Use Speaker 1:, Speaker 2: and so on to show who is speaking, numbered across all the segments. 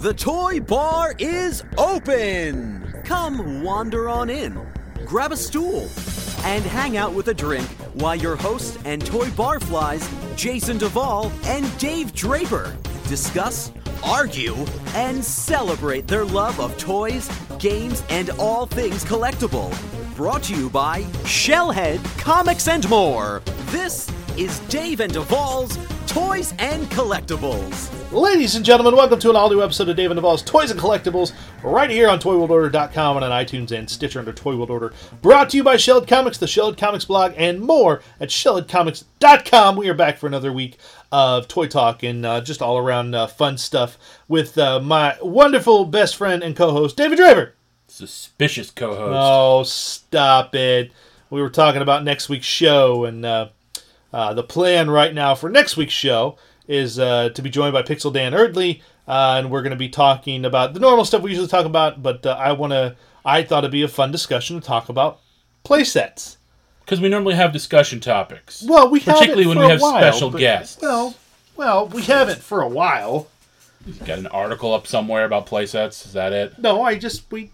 Speaker 1: The Toy Bar is open! Come wander on in, grab a stool, and hang out with a drink while your hosts and toy barflies, Jason Duvall and Dave Draper, discuss, argue, and celebrate their love of toys, games, and all things collectible. Brought to you by Shellhead Comics and More. This is Dave and Duvall's Toys and Collectibles.
Speaker 2: Ladies and gentlemen, welcome to an all-new episode of Dave and Duvall's Toys and Collectibles, right here on ToyWorldOrder.com and on iTunes and Stitcher under Toy World Order. Brought to you by Shellhead Comics, the Shellhead Comics blog, and more at ShellheadComics.com. We are back for another week of Toy Talk and just all-around fun stuff with my wonderful best friend and co-host, David Draper.
Speaker 3: Suspicious co-host.
Speaker 2: Oh, stop it. We were talking about next week's show, and the plan right now for next week's show is to be joined by Pixel Dan Erdley, and we're going to be talking about the normal stuff we usually talk about, but I thought it'd be a fun discussion to talk about playsets.
Speaker 3: Because we normally have discussion topics.
Speaker 2: Well, we haven't
Speaker 3: particularly when
Speaker 2: for
Speaker 3: we
Speaker 2: a
Speaker 3: have
Speaker 2: while,
Speaker 3: special
Speaker 2: but-
Speaker 3: guests.
Speaker 2: Well, we haven't for a while.
Speaker 3: Got an article up somewhere about playsets. Is that it?
Speaker 2: No, why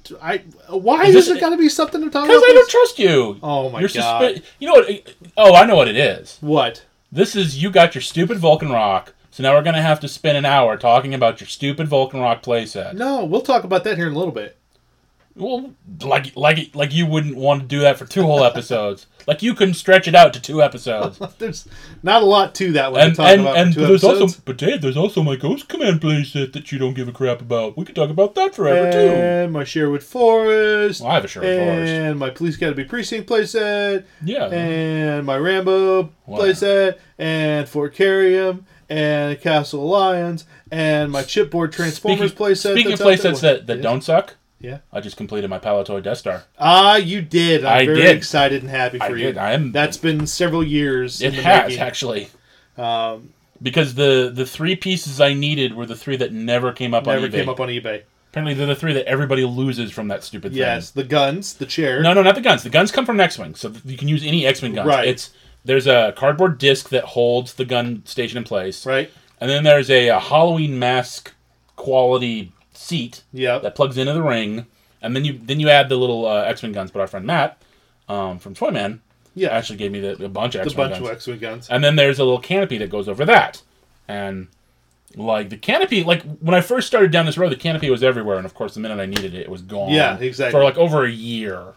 Speaker 2: is it got to be something to talk about?
Speaker 3: Because I don't trust you.
Speaker 2: Oh my God.
Speaker 3: You know what? Oh, I know what it is.
Speaker 2: What?
Speaker 3: This is you got your stupid Vulcan Rock. So now we're going to have to spend an hour talking about your stupid Vulcan Rock playset.
Speaker 2: No, we'll talk about that here in a little bit.
Speaker 3: Well, like you wouldn't want to do that for 2 whole episodes. Like you couldn't stretch it out to 2 episodes.
Speaker 2: There's not a lot to that when we talk about
Speaker 3: and
Speaker 2: 2
Speaker 3: there's
Speaker 2: episodes.
Speaker 3: also, but Dave, there's also my Ghost Command playset that you don't give a crap about. We could talk about that forever too.
Speaker 2: And my Sherwood Forest.
Speaker 3: Well, I have a Sherwood Forest.
Speaker 2: And my Police Academy Precinct playset.
Speaker 3: Yeah.
Speaker 2: And my Rambo playset. And Fort Carrium. And Castle Alliance. And my Chipboard Transformers playset.
Speaker 3: Speaking of playsets that don't suck,
Speaker 2: yeah,
Speaker 3: I just completed my Palatoy Death Star.
Speaker 2: You did. I'm very excited and happy for you. That's been several years.
Speaker 3: It has actually. Because the 3 pieces I needed were the 3 that never came up on eBay. Apparently, they're the 3 that everybody loses from that stupid thing.
Speaker 2: Yes, the guns, the chair.
Speaker 3: No, not the guns. The guns come from X-Wing, so you can use any X-Wing guns.
Speaker 2: Right.
Speaker 3: There's a cardboard disc that holds the gun station in place.
Speaker 2: Right.
Speaker 3: And then there's a Halloween mask quality seat that plugs into the ring. And then you add the little X-Wing guns. But our friend Matt from Toyman actually gave me a bunch of X-Wing guns. And then there's a little canopy that goes over that. And like the canopy, like when I first started down this road, the canopy was everywhere. And of course, the minute I needed it, it was gone.
Speaker 2: Yeah, exactly.
Speaker 3: For like over a year.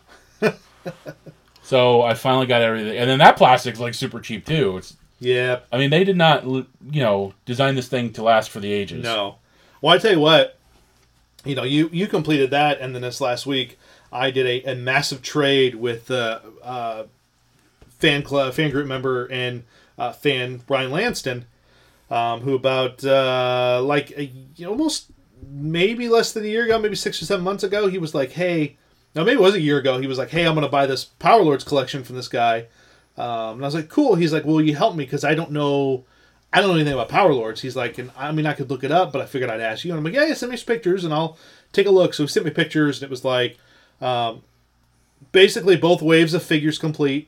Speaker 3: So I finally got everything. And then that plastic's like super cheap too. I mean, they did not, design this thing to last for the ages.
Speaker 2: No. Well, I tell you what, you completed that, and then this last week, I did a massive trade with fan group member and fan Brian Lanston, who about almost maybe less than a year ago, maybe 6 or 7 months ago, he was like, hey, no, maybe it was a year ago, he was like, hey, I'm going to buy this Power Lords collection from this guy. And I was like, cool. He's like, will you help me? Because I don't know anything about Power Lords. He's like, and I mean, I could look it up, but I figured I'd ask you. And I'm like, yeah, send me some pictures and I'll take a look. So he sent me pictures, and it was like, basically both waves of figures complete.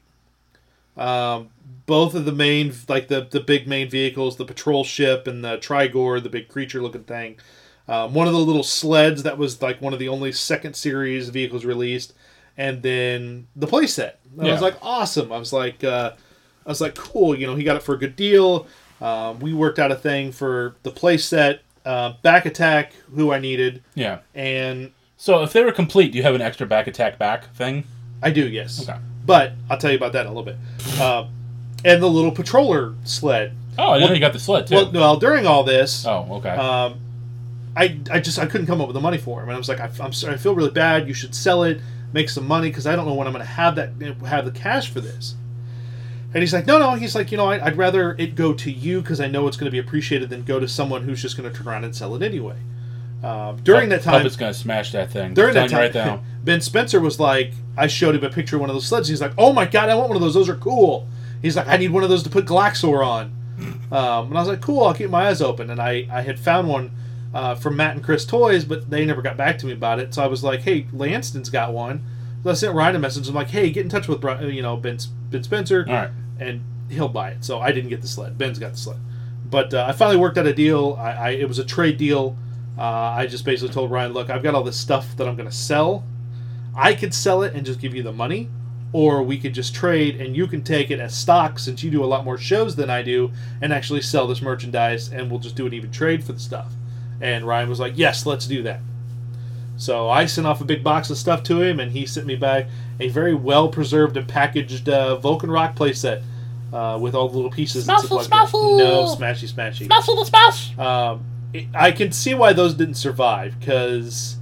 Speaker 2: Both of the main, like the big main vehicles, the patrol ship and the Trigor, the big creature looking thing. One of the little sleds that was like one of the only second series vehicles released. And then the playset. I was like, awesome. I was like, cool. He got it for a good deal. We worked out a thing for the playset, Back Attack, who I needed.
Speaker 3: Yeah.
Speaker 2: And
Speaker 3: so if they were complete, do you have an extra Back Attack back thing?
Speaker 2: I do, yes.
Speaker 3: Okay.
Speaker 2: But I'll tell you about that in a little bit. And the little patroller sled.
Speaker 3: Oh, I didn't know you got the sled too.
Speaker 2: Well, during all this.
Speaker 3: Oh, okay.
Speaker 2: I couldn't come up with the money for him, and I was like, I'm sorry, I feel really bad. You should sell it. Make some money, because I don't know when I'm going to have the cash for this. And he's like, no. He's like, I'd rather it go to you because I know it's going to be appreciated than go to someone who's just going to turn around and sell it anyway. During that time,
Speaker 3: Puppet's going to smash that thing.
Speaker 2: During that time,
Speaker 3: right now.
Speaker 2: Ben Spencer was like, I showed him a picture of one of those sleds. He's like, oh my God, I want one of those. Those are cool. He's like, I need one of those to put Glaxor on. And I was like, cool, I'll keep my eyes open. And I had found one from Matt and Chris Toys, but they never got back to me about it. So I was like, hey, Lanston's got one. So I sent Ryan a message. I'm like, hey, get in touch with Ben Spencer,
Speaker 3: all right,
Speaker 2: and he'll buy it. So I didn't get the sled. Ben's got the sled. But I finally worked out a deal. It was a trade deal. I just basically told Ryan, look, I've got all this stuff that I'm going to sell. I could sell it and just give you the money, or we could just trade and you can take it as stock since you do a lot more shows than I do and actually sell this merchandise and we'll just do an even trade for the stuff. And Ryan was like, yes, let's do that. So I sent off a big box of stuff to him and he sent me back a very well-preserved and packaged Vulcan Rock playset with all the little pieces.
Speaker 3: Smaffle.
Speaker 2: No, smashy.
Speaker 3: Smash.
Speaker 2: I can see why those didn't survive because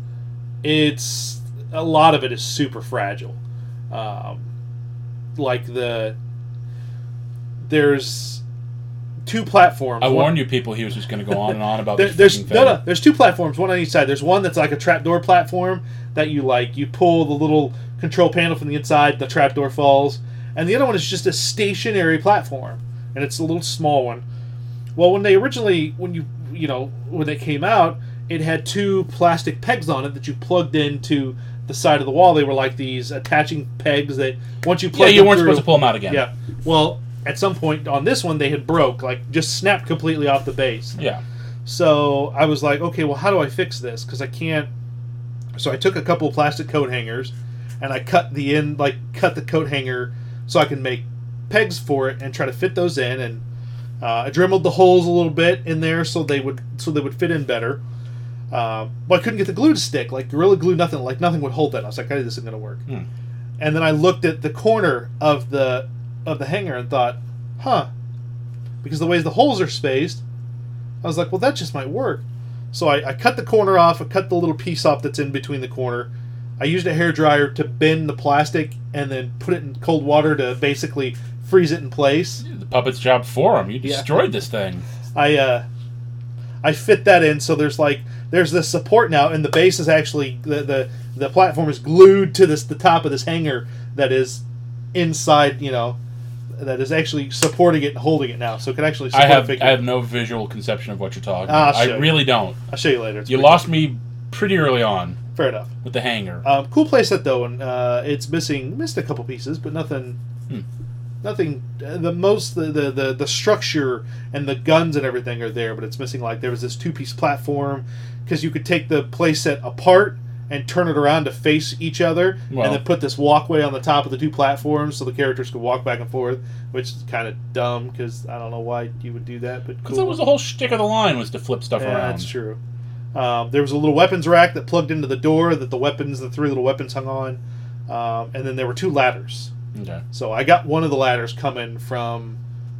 Speaker 2: a lot of it is super fragile. There's two platforms.
Speaker 3: I warned you people he was just going to go on and on about
Speaker 2: there's two platforms, one on each side. There's one that's like a trapdoor platform that you pull the little control panel from the inside, the trapdoor falls, and the other one is just a stationary platform, and it's a little small one. Well, when they came out, it had two plastic pegs on it that you plugged into the side of the wall. They were like these attaching pegs that once you plugged
Speaker 3: you weren't supposed to pull them out again.
Speaker 2: Yeah. Well, at some point on this one, they had broke, like just snapped completely off the base.
Speaker 3: Yeah.
Speaker 2: So I was like, okay, well, how do I fix this? Because I can't. So I took a couple of plastic coat hangers, and I cut the coat hanger so I can make pegs for it and try to fit those in. And I dremeled the holes a little bit in there so they would fit in better. But I couldn't get the glue to stick. Like Gorilla Glue, nothing would hold that. I was like, hey, this isn't going to work. And then I looked at the corner of the hanger and thought, because the way the holes are spaced, I was like, well, that just might work. So I cut the corner off. I cut the little piece off that's in between the corner. I used a hairdryer to bend the plastic and then put it in cold water to basically freeze it in place.
Speaker 3: The puppet's job for him. You destroyed this thing.
Speaker 2: I fit that in, so there's this support now, and the base is actually the platform is glued to the top of this hanger that is inside, that is actually supporting it and holding it now, so it can actually support a figure.
Speaker 3: I have no visual conception of what you're talking about. I really don't.
Speaker 2: I'll show you later.
Speaker 3: You lost me pretty early on.
Speaker 2: Fair enough.
Speaker 3: With the hanger.
Speaker 2: Cool playset though, and it's missed a couple pieces, but nothing. Nothing. The structure and the guns and everything are there, but it's missing. Like there was this 2-piece platform because you could take the playset apart and turn it around to face each other, and then put this walkway on the top of the two platforms so the characters could walk back and forth, which is kind of dumb because I don't know why you would do that, but cool.
Speaker 3: Because that was the whole shtick of the line, was to flip stuff around.
Speaker 2: That's true. There was a little weapons rack that plugged into the door that the 3 little weapons hung on, and then there were 2 ladders.
Speaker 3: Okay.
Speaker 2: So I got one of the ladders coming from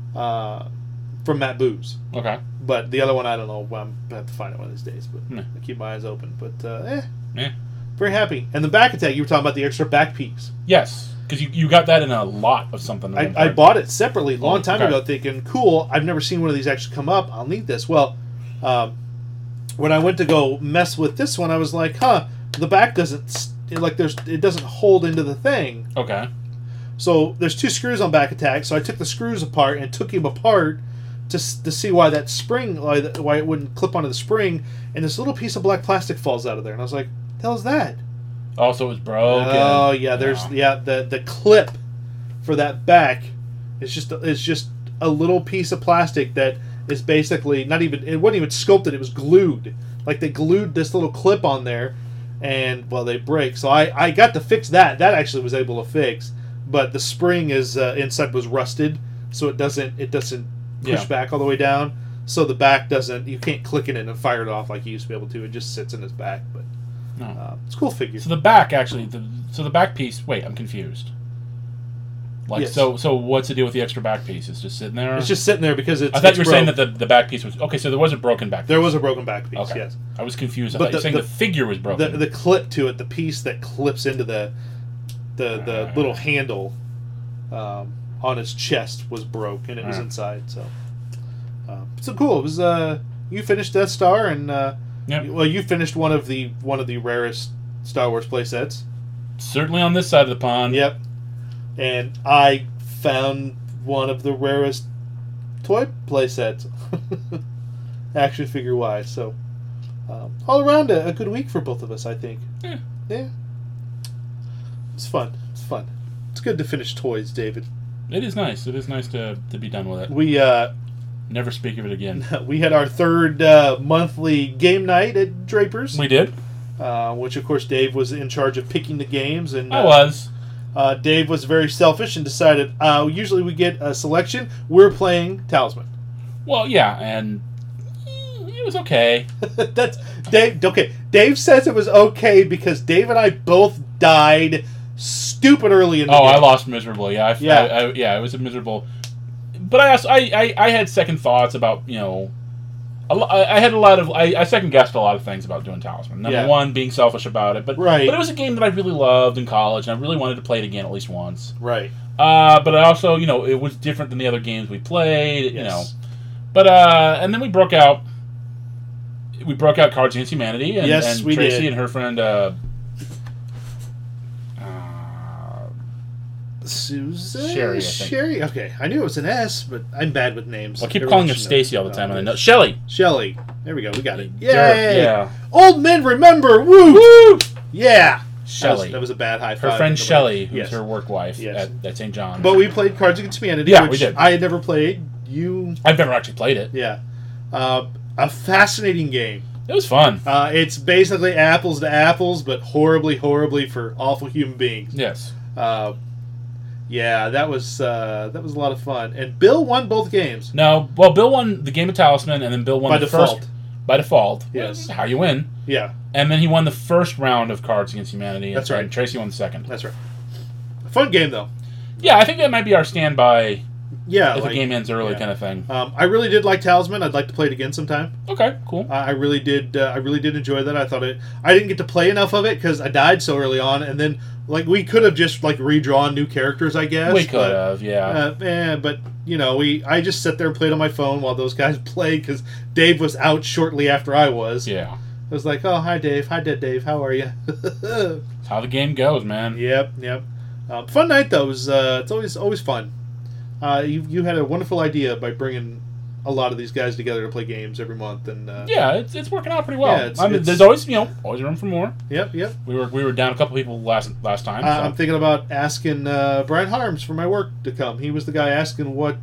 Speaker 2: Matt Booz.
Speaker 3: Okay.
Speaker 2: But the other one, I don't know. I'm going to have to find it one of these days, but I keep my eyes open. But, very happy. And the back attack, you were talking about the extra back piece.
Speaker 3: Yes, because you got that in a lot of something.
Speaker 2: I bought it separately a long time ago thinking, cool, I've never seen one of these actually come up. I'll need this. Well, when I went to go mess with this one, I was like, the back doesn't, it doesn't hold into the thing.
Speaker 3: Okay.
Speaker 2: So there's 2 screws on back attack, so I took the screws apart and took him apart to see why that spring, why it wouldn't clip onto the spring, and this little piece of black plastic falls out of there, and I was like, "The hell's that?"
Speaker 3: Oh, so it was broken.
Speaker 2: Oh yeah, the clip for that back is just a little piece of plastic that is basically it wasn't even sculpted; it was glued. Like they glued this little clip on there, and they break. So I got to fix that. That actually was able to fix. But the spring is inside was rusted, so it doesn't push back all the way down. So the back doesn't. You can't click it in and fire it off like you used to be able to. It just sits in his back. But it's a cool figure.
Speaker 3: So the back actually, the back piece. Wait, I'm confused.
Speaker 2: Yes.
Speaker 3: So what's the deal with the extra back piece? It's just sitting there.
Speaker 2: It's just sitting there because it's.
Speaker 3: I thought you were saying that the back piece was okay. So there was a broken back piece.
Speaker 2: There was a broken back piece.
Speaker 3: Okay.
Speaker 2: Yes.
Speaker 3: I was confused. I thought you were saying the figure was broken.
Speaker 2: The clip to it, the piece that clips into the little handle on his chest was broke, and it was inside. So cool. It was you finished Death Star, and you finished one of the rarest Star Wars playsets.
Speaker 3: Certainly on this side of the pond.
Speaker 2: Yep. And I found one of the rarest toy playsets, action figure wise. So all around a good week for both of us, I think. Yeah. It's fun. It's good to finish toys, David.
Speaker 3: It is nice. It is nice to be done with it.
Speaker 2: We
Speaker 3: Never speak of it again.
Speaker 2: We had our third monthly game night at Draper's.
Speaker 3: We did.
Speaker 2: Which, of course, Dave was in charge of picking the games. And
Speaker 3: I was.
Speaker 2: Dave was very selfish and decided, usually we get a selection. We're playing Talisman.
Speaker 3: Well, yeah, and it was okay.
Speaker 2: That's Dave. Okay, Dave says it was okay because Dave and I both died stupid early in the game.
Speaker 3: I lost miserably. Yeah, it was a miserable. But I had second thoughts about, I second guessed a lot of things about doing Talisman. Number one, being selfish about it, but it was a game that I really loved in college, and I really wanted to play it again at least once.
Speaker 2: Right.
Speaker 3: But I also, it was different than the other games we played. But and then we broke out. We broke out Cards Against Humanity, and
Speaker 2: we
Speaker 3: Tracy
Speaker 2: did.
Speaker 3: and her friend
Speaker 2: Susan?
Speaker 3: Sherry, I think.
Speaker 2: Sherry? Okay. I knew it was an S, but I'm bad with names.
Speaker 3: I keep calling her Stacy all the time, and I know. Shelly.
Speaker 2: Shelly. There we go. We got it.
Speaker 3: Yay! Yeah.
Speaker 2: Old men remember. Woo! Woo! Yeah.
Speaker 3: Shelly.
Speaker 2: That was a bad high five.
Speaker 3: Her friend Shelly, who's her work wife at St. John's.
Speaker 2: But we played Cards Against Humanity,
Speaker 3: which
Speaker 2: we did. I had never played.
Speaker 3: I've never actually played it.
Speaker 2: Yeah. A fascinating game.
Speaker 3: It was fun.
Speaker 2: It's basically apples to apples, but horribly, horribly for awful human beings.
Speaker 3: Yes.
Speaker 2: Yeah, that was a lot of fun. And Bill won both games.
Speaker 3: No, well, Bill won the game of Talisman, and then Bill won first. By default.
Speaker 2: Yes.
Speaker 3: How you win.
Speaker 2: Yeah.
Speaker 3: And then he won the first round of Cards Against Humanity.
Speaker 2: That's right.
Speaker 3: And Tracy won the second.
Speaker 2: That's right. Fun game, though.
Speaker 3: Yeah, I think that might be our standby.
Speaker 2: Yeah,
Speaker 3: if the game ends early, kind of thing.
Speaker 2: I really did like Talisman. I'd like to play it again sometime.
Speaker 3: Okay, cool.
Speaker 2: I really did. I really did enjoy that. I thought I didn't get to play enough of it because I died so early on, and then we could have just redrawn new characters. I guess
Speaker 3: we could have, yeah.
Speaker 2: But I just sat there and played on my phone while those guys played because Dave was out shortly after I was.
Speaker 3: Yeah.
Speaker 2: I was like, oh, hi Dave, hi Dead Dave, how are you?
Speaker 3: That's how the game goes, man.
Speaker 2: Yep. Fun night though. It's always fun. You had a wonderful idea by bringing a lot of these guys together to play games every month, and
Speaker 3: it's working out pretty well.
Speaker 2: Yeah,
Speaker 3: there's always room for more.
Speaker 2: Yep.
Speaker 3: We were down a couple people last time. So.
Speaker 2: I'm thinking about asking Brian Harms from my work to come. He was the guy asking what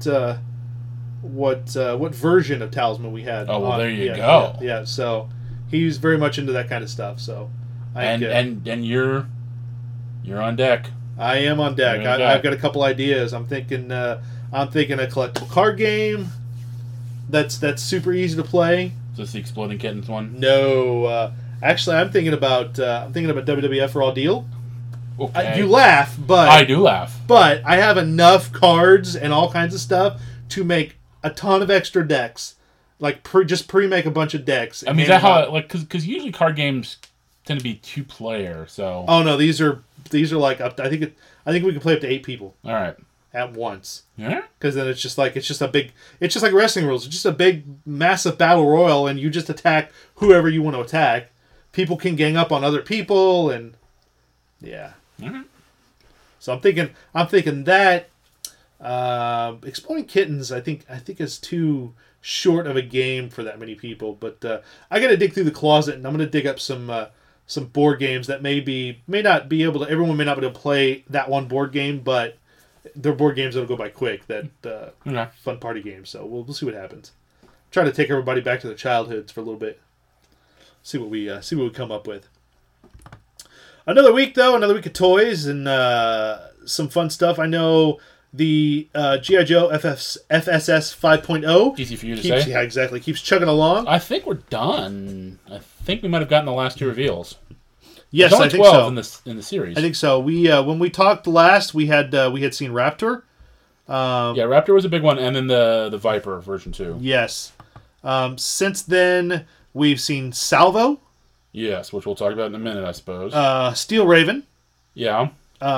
Speaker 2: version of Talisman we had.
Speaker 3: Oh well, there you go.
Speaker 2: Yeah. So he's very much into that kind of stuff. So
Speaker 3: and you're on deck.
Speaker 2: I am on deck. I've got a couple ideas. I'm thinking a collectible card game. That's super easy to play.
Speaker 3: Is this the Exploding Kittens one?
Speaker 2: No, actually, I'm thinking about WWF Raw Deal.
Speaker 3: Okay.
Speaker 2: You laugh, but
Speaker 3: I do laugh.
Speaker 2: But I have enough cards and all kinds of stuff to make a ton of extra decks. Just pre-make a bunch of decks.
Speaker 3: I mean, is that how? Because usually card games tend to be 2-player. So.
Speaker 2: Oh no, these are up to, I think we can play up to 8 people.
Speaker 3: All right.
Speaker 2: At once.
Speaker 3: Yeah.
Speaker 2: Because then it's just like wrestling rules. It's just a big, massive battle royal, and you just attack whoever you want to attack. People can gang up on other people, and yeah.
Speaker 3: Mm-hmm.
Speaker 2: So I'm thinking that Exploding Kittens, I think is too short of a game for that many people. But I got to dig through the closet, and I'm going to dig up some board games that everyone may not be able to play that one board game, but they're board games that'll go by quick. Fun party games. So we'll see what happens. Try to take everybody back to their childhoods for a little bit. See what we come up with. Another week of toys and some fun stuff. I know the G.I. Joe FSS 5.0.
Speaker 3: Easy for you to say.
Speaker 2: Yeah, exactly. Keeps chugging along.
Speaker 3: I think we're done. I think we might have gotten the last 2 reveals.
Speaker 2: Yes,
Speaker 3: I
Speaker 2: think
Speaker 3: 12
Speaker 2: so.
Speaker 3: in the series.
Speaker 2: I think so. We when we talked last, we had seen Raptor.
Speaker 3: Raptor was a big one, and then the Viper version 2.
Speaker 2: Yes. Since then, we've seen Salvo.
Speaker 3: Yes, which we'll talk about in a minute, I suppose.
Speaker 2: Steel Raven.
Speaker 3: Yeah.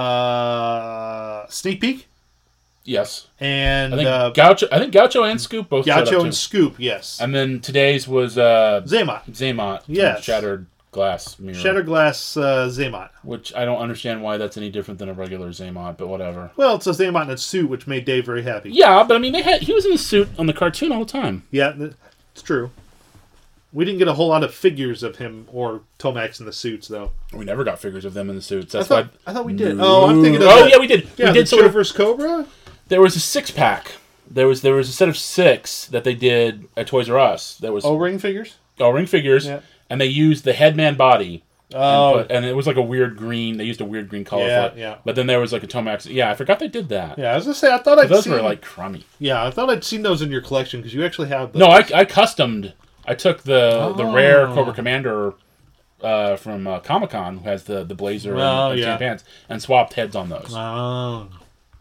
Speaker 2: Sneak Peek.
Speaker 3: Yes.
Speaker 2: And
Speaker 3: I think Gaucho and Scoop both.
Speaker 2: Gaucho and Scoop, yes.
Speaker 3: And then today's was
Speaker 2: Zaymot.
Speaker 3: Yes. Shattered Glass Mirror.
Speaker 2: Shattered Glass Zaymot.
Speaker 3: Which I don't understand why that's any different than a regular Zaymot, but whatever.
Speaker 2: Well, it's a Zaymot in a suit, which made Dave very happy.
Speaker 3: Yeah, but I mean, he was in a suit on the cartoon all the time.
Speaker 2: Yeah, it's true. We didn't get a whole lot of figures of him or Tomax in the suits, though.
Speaker 3: We never got figures of them in the suits.
Speaker 2: I thought we did. Oh, I'm thinking of
Speaker 3: yeah, we did.
Speaker 2: Yeah,
Speaker 3: we did
Speaker 2: Joe vs. Cobra?
Speaker 3: There was a 6-pack There was a set of 6 that they did at Toys R Us. There was
Speaker 2: O-ring figures.
Speaker 3: O-ring figures,
Speaker 2: yeah.
Speaker 3: And they used the Headman body.
Speaker 2: Oh,
Speaker 3: and it was like a weird green. They used a weird green color for it.
Speaker 2: Yeah.
Speaker 3: But then there was like a Tomax. Yeah, I forgot they did that.
Speaker 2: Yeah, I was gonna say I thought
Speaker 3: those were like crummy.
Speaker 2: Yeah, I thought I'd seen those in your collection because you actually have those.
Speaker 3: No, I customed. I took the rare Cobra Commander from Comic-Con, who has the blazer and tan pants, and swapped heads on those.
Speaker 2: Oh.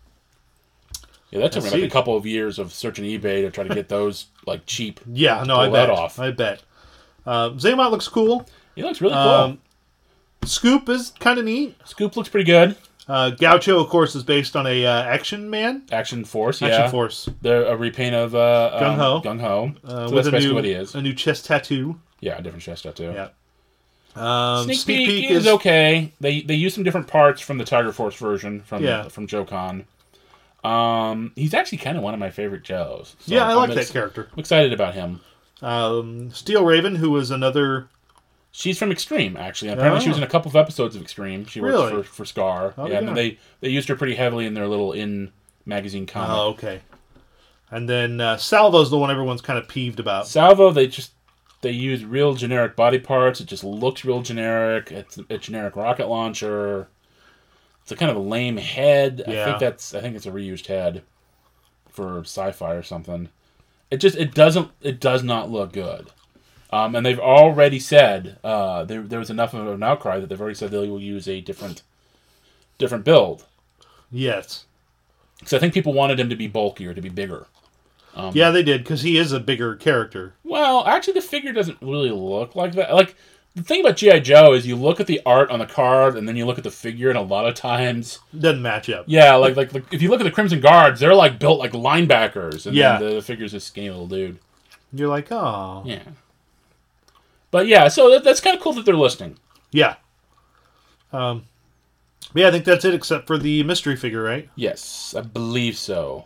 Speaker 3: Yeah, that took me like a couple of years of searching eBay to try to get those like cheap.
Speaker 2: Yeah, no, I bet. I bet. Xamot looks cool.
Speaker 3: He looks really cool.
Speaker 2: Scoop is kind of neat.
Speaker 3: Scoop looks pretty good.
Speaker 2: Gaucho, of course, is based on a Action Man.
Speaker 3: Action Force, yeah.
Speaker 2: Action Force.
Speaker 3: They're a repaint of
Speaker 2: Gung Ho.
Speaker 3: Gung Ho. So
Speaker 2: with
Speaker 3: that's basically what he is.
Speaker 2: A new chest tattoo.
Speaker 3: Yeah, a different chest tattoo.
Speaker 2: Yeah.
Speaker 3: Sneak Peek is okay. They use some different parts from the Tiger Force version from Joe Con. He's actually kind of one of my favorite Joes.
Speaker 2: So I like that character.
Speaker 3: I'm excited about him.
Speaker 2: Steel Raven, who was another...
Speaker 3: She's from Extreme, actually. Apparently she was in a couple of episodes of Extreme. She worked for Scar. And they used her pretty heavily in their little magazine comic.
Speaker 2: Oh, okay. And then Salvo's the one everyone's kind of peeved about.
Speaker 3: Salvo, they use real generic body parts. It just looks real generic. It's a generic rocket launcher. It's a kind of a lame head. Yeah. I think it's a reused head for Sci-Fi or something. It does not look good. And they've already said there was enough of an outcry that they've already said they will use a different build.
Speaker 2: Yes.
Speaker 3: Because I think people wanted him to be bulkier, to be bigger.
Speaker 2: Yeah, they did, because he is a bigger character.
Speaker 3: Well, actually, the figure doesn't really look like that. Like, the thing about G.I. Joe is you look at the art on the card, and then you look at the figure, and a lot of times...
Speaker 2: doesn't match up.
Speaker 3: Yeah, like if you look at the Crimson Guards, they're like built like linebackers, and then the figure's a skinny little dude.
Speaker 2: You're like, oh.
Speaker 3: Yeah. But yeah, so that's kind of cool that they're listing.
Speaker 2: Yeah. I think that's it, except for the mystery figure, right?
Speaker 3: Yes, I believe so.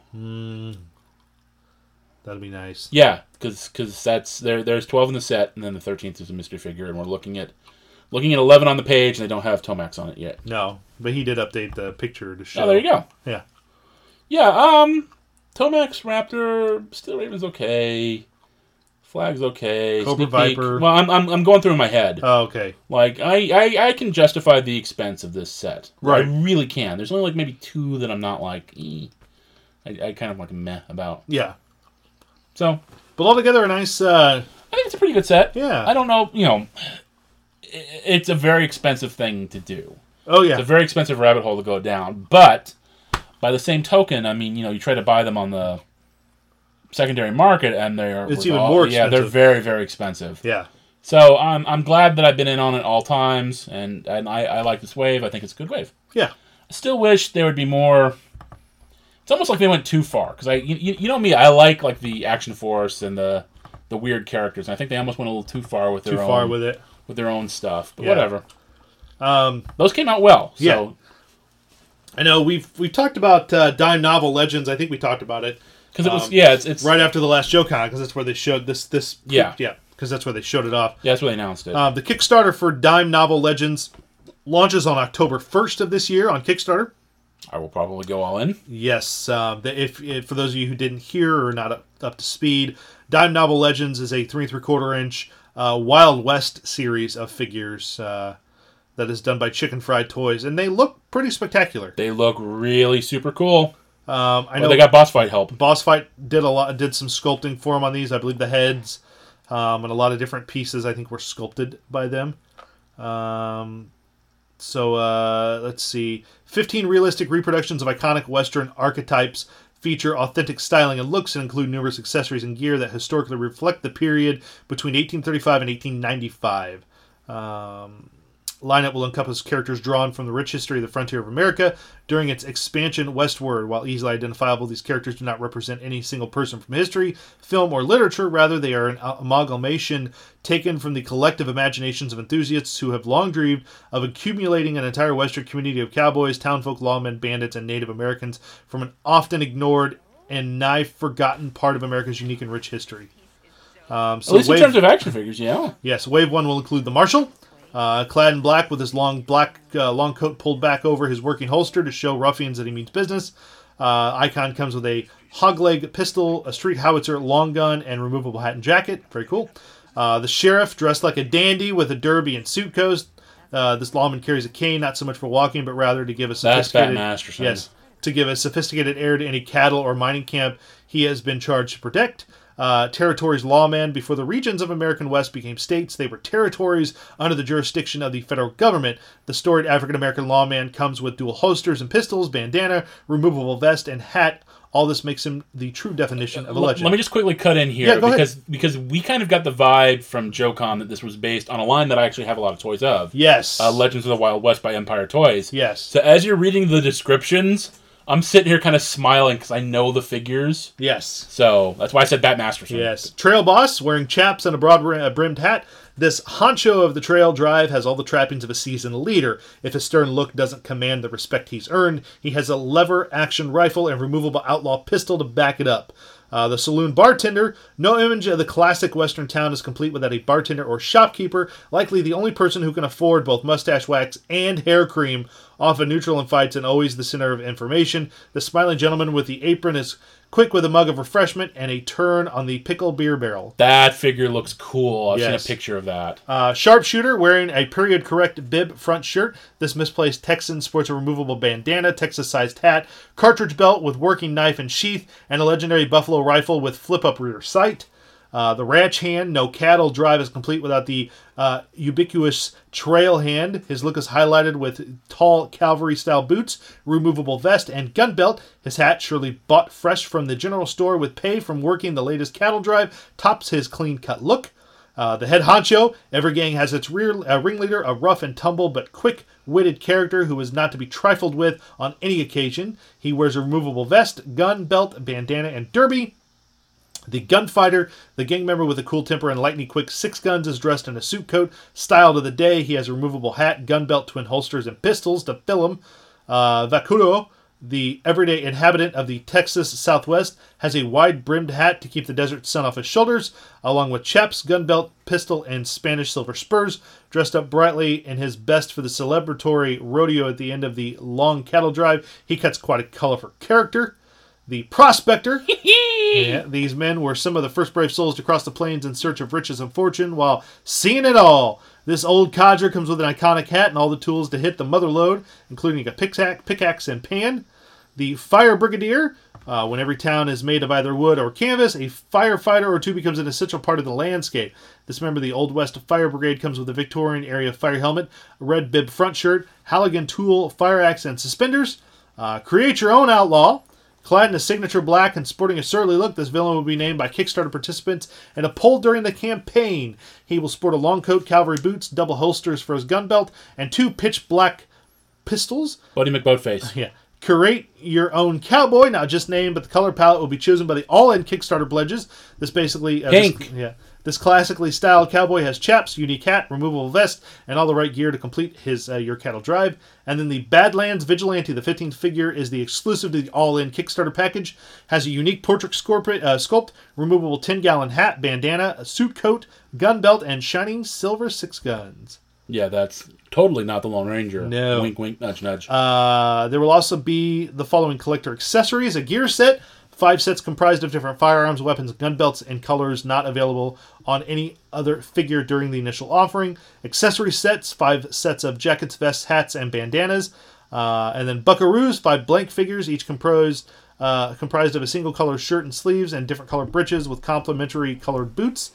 Speaker 2: That'd be nice.
Speaker 3: Yeah, because that's there's 12 in the set, and then the 13th is a mystery figure, and we're looking at 11 on the page, and they don't have Tomax on it yet.
Speaker 2: No, but he did update the picture to show.
Speaker 3: Oh, there you go.
Speaker 2: Yeah.
Speaker 3: Yeah. Tomax, Raptor, Steel Raven's okay. Flag's okay.
Speaker 2: Cobra Viper.
Speaker 3: Well, I'm going through in my head.
Speaker 2: Oh, okay.
Speaker 3: Like I can justify the expense of this set.
Speaker 2: Right.
Speaker 3: I really can. There's only like maybe 2 that I'm not like. I kind of like meh about.
Speaker 2: Yeah.
Speaker 3: So.
Speaker 2: But altogether, a nice.
Speaker 3: I think it's a pretty good set.
Speaker 2: Yeah.
Speaker 3: I don't know. It's a very expensive thing to do.
Speaker 2: Oh yeah.
Speaker 3: It's a very expensive rabbit hole to go down. But by the same token, I mean, you try to buy them on the secondary market, and
Speaker 2: it's even more expensive.
Speaker 3: Yeah, they're very, very expensive.
Speaker 2: Yeah.
Speaker 3: So I'm glad that I've been in on it all times, and I like this wave. I think it's a good wave.
Speaker 2: Yeah.
Speaker 3: I still wish there would be more. It's almost like they went too far, because you know me, I like the Action Force and the weird characters. And I think they almost went a little too far with their own stuff. But whatever. Those came out well. So.
Speaker 2: Yeah. I know we've talked about Dime Novel Legends. I think we talked about it.
Speaker 3: Because it was it's
Speaker 2: right after the last Joe Con, because that's where they showed this because that's where they showed it off.
Speaker 3: Yeah, that's where they announced it.
Speaker 2: The Kickstarter for Dime Novel Legends launches on October 1st of this year on Kickstarter.
Speaker 3: I will probably go all in.
Speaker 2: Yes, if for those of you who didn't hear or not up to speed, Dime Novel Legends is a 3 3/4 inch Wild West series of figures that is done by Chicken Fried Toys, and they look pretty spectacular.
Speaker 3: They look really super cool.
Speaker 2: I know
Speaker 3: they got Boss Fight help.
Speaker 2: Boss Fight did some sculpting for them on these. I believe the heads and a lot of different pieces I think were sculpted by them. So let's see. 15 realistic reproductions of iconic Western archetypes feature authentic styling and looks and include numerous accessories and gear that historically reflect the period between 1835 and 1895. Lineup will encompass characters drawn from the rich history of the frontier of America during its expansion westward. While easily identifiable, these characters do not represent any single person from history, film, or literature. Rather, they are an amalgamation taken from the collective imaginations of enthusiasts who have long dreamed of accumulating an entire western community of cowboys, townfolk, lawmen, bandits, and Native Americans from an often ignored and nigh forgotten part of America's unique and rich history.
Speaker 3: At least in terms of action figures, yeah.
Speaker 2: Yes, Wave 1 will include the Marshal. Clad in black with his long coat pulled back over his working holster to show ruffians that he means business. Icon comes with a hogleg pistol, a street howitzer, long gun, and removable hat and jacket. Very cool. The sheriff, dressed like a dandy with a derby and suit coat. This lawman carries a cane, not so much for walking, but rather to give a sophisticated...
Speaker 3: That's Bat Masterson.
Speaker 2: Yes, to give a sophisticated air to any cattle or mining camp he has been charged to protect. Territories lawman. Before the regions of American West became states, they were territories under the jurisdiction of the federal government. The storied African-American lawman comes with dual holsters and pistols, bandana, removable vest, and hat. All this makes him the true definition of a legend.
Speaker 3: Let me just quickly cut in here, because we kind of got the vibe from JoeCon that this was based on a line that I actually have a lot of toys of.
Speaker 2: Yes.
Speaker 3: Legends of the Wild West by Empire Toys.
Speaker 2: Yes.
Speaker 3: So as you're reading the descriptions, I'm sitting here kind of smiling because I know the figures.
Speaker 2: Yes.
Speaker 3: So that's why I said Bat Masterson.
Speaker 2: Yes. Trail boss, wearing chaps and a broad-brimmed hat. This honcho of the trail drive has all the trappings of a seasoned leader. If his stern look doesn't command the respect he's earned, he has a lever-action rifle and removable outlaw pistol to back it up. The saloon bartender. No image of the classic Western town is complete without a bartender or shopkeeper, likely the only person who can afford both mustache wax and hair cream, often neutral in fights and always the center of information. The smiling gentleman with the apron is quick with a mug of refreshment and a turn on the pickle beer barrel.
Speaker 3: That figure looks cool. I've seen a picture of that.
Speaker 2: Sharpshooter, wearing a period-correct bib front shirt. This misplaced Texan sports a removable bandana, Texas-sized hat, cartridge belt with working knife and sheath, and a legendary buffalo rifle with flip-up rear sight. The ranch hand, no cattle drive is complete without the ubiquitous trail hand. His look is highlighted with tall cavalry-style boots, removable vest, and gun belt. His hat, surely bought fresh from the general store with pay from working the latest cattle drive, tops his clean-cut look. The head honcho, every gang has its ringleader, a rough and tumble but quick-witted character who is not to be trifled with on any occasion. He wears a removable vest, gun belt, bandana, and derby. The gunfighter, the gang member with a cool temper and lightning quick 6 guns, is dressed in a suit coat, styled of the day. He has a removable hat, gun belt, twin holsters, and pistols to fill him. Vaquero, the everyday inhabitant of the Texas Southwest, has a wide-brimmed hat to keep the desert sun off his shoulders, along with chaps, gun belt, pistol, and Spanish silver spurs. Dressed up brightly in his best for the celebratory rodeo at the end of the long cattle drive, he cuts quite a colorful character. The prospector. These men were some of the first brave souls to cross the plains in search of riches and fortune while seeing it all. This old codger comes with an iconic hat and all the tools to hit the mother lode, including a pickaxe and pan. The fire brigadier. When every town is made of either wood or canvas, a firefighter or two becomes an essential part of the landscape. This member of the Old West Fire Brigade comes with a Victorian-era fire helmet, a red bib front shirt, Halligan tool, fire axe, and suspenders. Create your own outlaw. Clad in a signature black and sporting a surly look, this villain will be named by Kickstarter participants and a poll during the campaign. He will sport a long coat, cavalry boots, double holsters for his gun belt, and 2 pitch black pistols.
Speaker 3: Buddy McBoatface.
Speaker 2: Yeah. Create your own cowboy, not just name, but the color palette will be chosen by the all-in Kickstarter pledges. This basically...
Speaker 3: Pink.
Speaker 2: This classically styled cowboy has chaps, unique hat, removable vest, and all the right gear to complete his Your Cattle Drive. And then the Badlands Vigilante, the 15th figure, is the exclusive to the all-in Kickstarter package. Has a unique portrait sculpt, removable 10-gallon hat, bandana, a suit coat, gun belt, and shining silver 6 guns.
Speaker 3: Yeah, that's totally not the Lone Ranger.
Speaker 2: No.
Speaker 3: Wink, wink, nudge, nudge.
Speaker 2: There will also be the following collector accessories: a gear set, 5 sets comprised of different firearms, weapons, gun belts, and colors not available on any other figure during the initial offering. Accessory sets, 5 sets of jackets, vests, hats, and bandanas. And then buckaroos, 5 blank figures, each comprised of a single color shirt and sleeves and different colored breeches with complementary colored boots.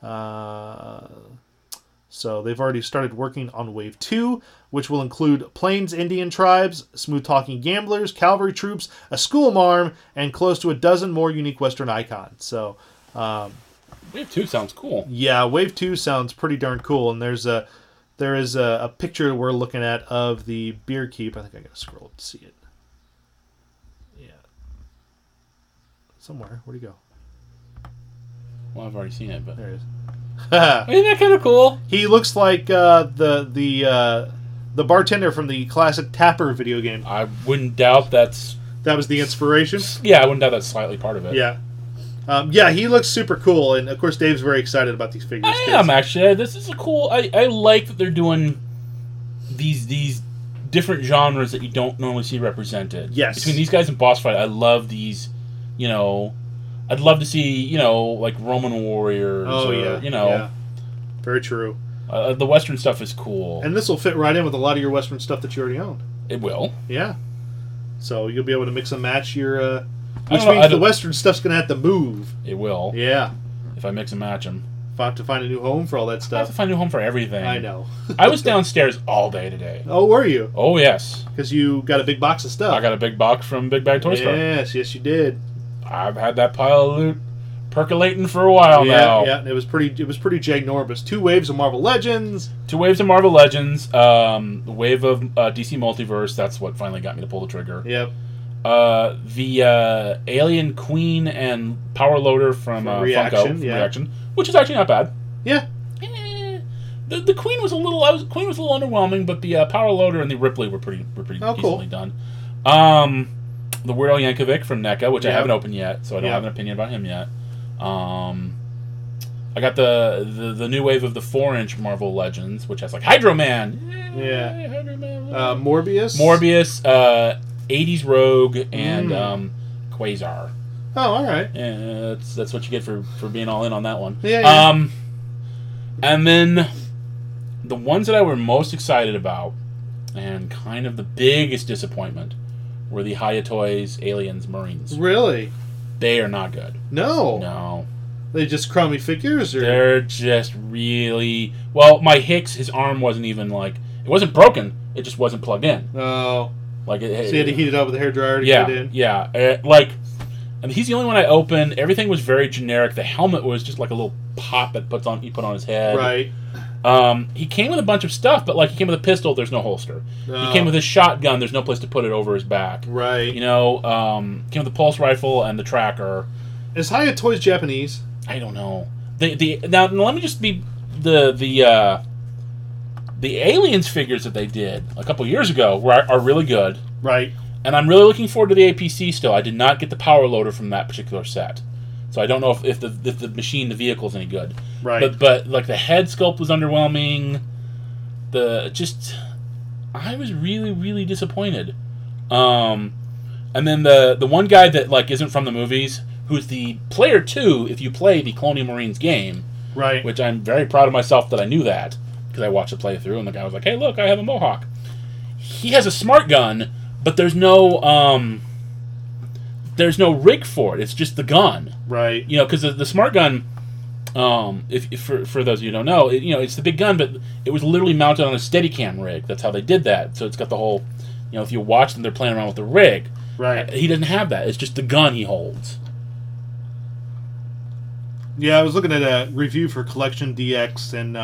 Speaker 2: So they've already started working on Wave 2, which will include Plains Indian tribes, smooth-talking gamblers, cavalry troops, a school marm, and close to a dozen more unique Western icons. So,
Speaker 3: Wave 2 sounds cool.
Speaker 2: Yeah, Wave 2 sounds pretty darn cool. And there is a picture we're looking at of the Beer Keep. I think I got to scroll to see it. Yeah. Somewhere. Where'd he go?
Speaker 3: Well, I've already seen it, but...
Speaker 2: There it is.
Speaker 3: Isn't that kind of cool?
Speaker 2: He looks like the bartender from the classic Tapper video game.
Speaker 3: I wouldn't doubt that
Speaker 2: was the inspiration.
Speaker 3: Yeah, I wouldn't doubt that's slightly part of it.
Speaker 2: Yeah. He looks super cool, and of course Dave's very excited about these figures.
Speaker 3: I am, actually. This is a cool... I like that they're doing these different genres that you don't normally see represented.
Speaker 2: Yes.
Speaker 3: Between these guys and Boss Fight, I love these You know, I'd love to see, you know, like Roman warriors.
Speaker 2: Oh,
Speaker 3: or, you know.
Speaker 2: Yeah. Very true.
Speaker 3: The Western stuff is cool.
Speaker 2: And this will fit right in with a lot of your Western stuff that you already own.
Speaker 3: It will.
Speaker 2: Yeah. So you'll be able to mix and match your... which means the Western stuff's going to have to move.
Speaker 3: It will.
Speaker 2: Yeah.
Speaker 3: If I mix and match them.
Speaker 2: To find a new home for all that stuff.
Speaker 3: I have to find a new home for everything.
Speaker 2: I know.
Speaker 3: I was downstairs all day today.
Speaker 2: Oh, were you?
Speaker 3: Oh, yes.
Speaker 2: Because you got a big box of stuff.
Speaker 3: I got a big box from Big Bag Toy Store.
Speaker 2: Yes, you did.
Speaker 3: I've had that pile of loot percolating for a while now.
Speaker 2: Yeah, it was pretty ginormous. 2 waves of Marvel Legends.
Speaker 3: 2 waves of Marvel Legends. The wave of DC Multiverse. That's what finally got me to pull the trigger.
Speaker 2: Yep.
Speaker 3: The Alien Queen and Power Loader from
Speaker 2: Reaction,
Speaker 3: Funko, from Reaction, which is actually not bad.
Speaker 2: Yeah.
Speaker 3: The Queen was a little underwhelming, but the Power Loader and the Ripley were pretty decently done. The Weird Al Yankovic from NECA, which I haven't opened yet, so I don't have an opinion about him yet. I got the new wave of the 4-inch Marvel Legends, which has like Hydro Man.
Speaker 2: Yeah.
Speaker 3: Hydro Man.
Speaker 2: Morbius,
Speaker 3: 80s Rogue, and Quasar.
Speaker 2: Oh, all right.
Speaker 3: Yeah, that's what you get for being all in on that one.
Speaker 2: Yeah.
Speaker 3: And then the ones that I were most excited about, and kind of the biggest disappointment, were the Hayatoys Aliens Marines.
Speaker 2: Really?
Speaker 3: They are not good.
Speaker 2: No. They just crummy figures? Or?
Speaker 3: They're just really... Well, my Hicks, his arm wasn't even like... It wasn't broken, it just wasn't plugged in.
Speaker 2: Oh.
Speaker 3: Like
Speaker 2: so you had to heat it up with a hairdryer to get it in?
Speaker 3: Yeah. And he's the only one I opened. Everything was very generic. The helmet was just like a little pot that you put on his head.
Speaker 2: Right.
Speaker 3: He came with a bunch of stuff, but like he came with a pistol, there's no holster. He came with his shotgun, there's no place to put it over his back.
Speaker 2: Right.
Speaker 3: You know, came with the pulse rifle and the tracker.
Speaker 2: Is Hayatoys Japanese?
Speaker 3: I don't know. Now let me just be the Aliens figures that they did a couple years ago are really good.
Speaker 2: Right.
Speaker 3: And I'm really looking forward to the APC still. I did not get the Power Loader from that particular set. So I don't know if the machine, the vehicle is any good.
Speaker 2: Right.
Speaker 3: But like the head sculpt was underwhelming. I was really, really disappointed. And then the one guy that like isn't from the movies, who's the player 2 if you play the Colonial Marines game.
Speaker 2: Right.
Speaker 3: Which I'm very proud of myself that I knew that. Because I watched the playthrough and the guy was like, hey, look, I have a Mohawk. He has a smart gun, but there's no rig for it. It's just the gun.
Speaker 2: Right.
Speaker 3: You know, because the smart gun, if for those of you who don't know, it's the big gun, but it was literally mounted on a Steadicam rig. That's how they did that. So it's got the whole, if you watch them, they're playing around with the rig.
Speaker 2: Right.
Speaker 3: He doesn't have that. It's just the gun he holds.
Speaker 2: Yeah, I was looking at a review for Collection DX, and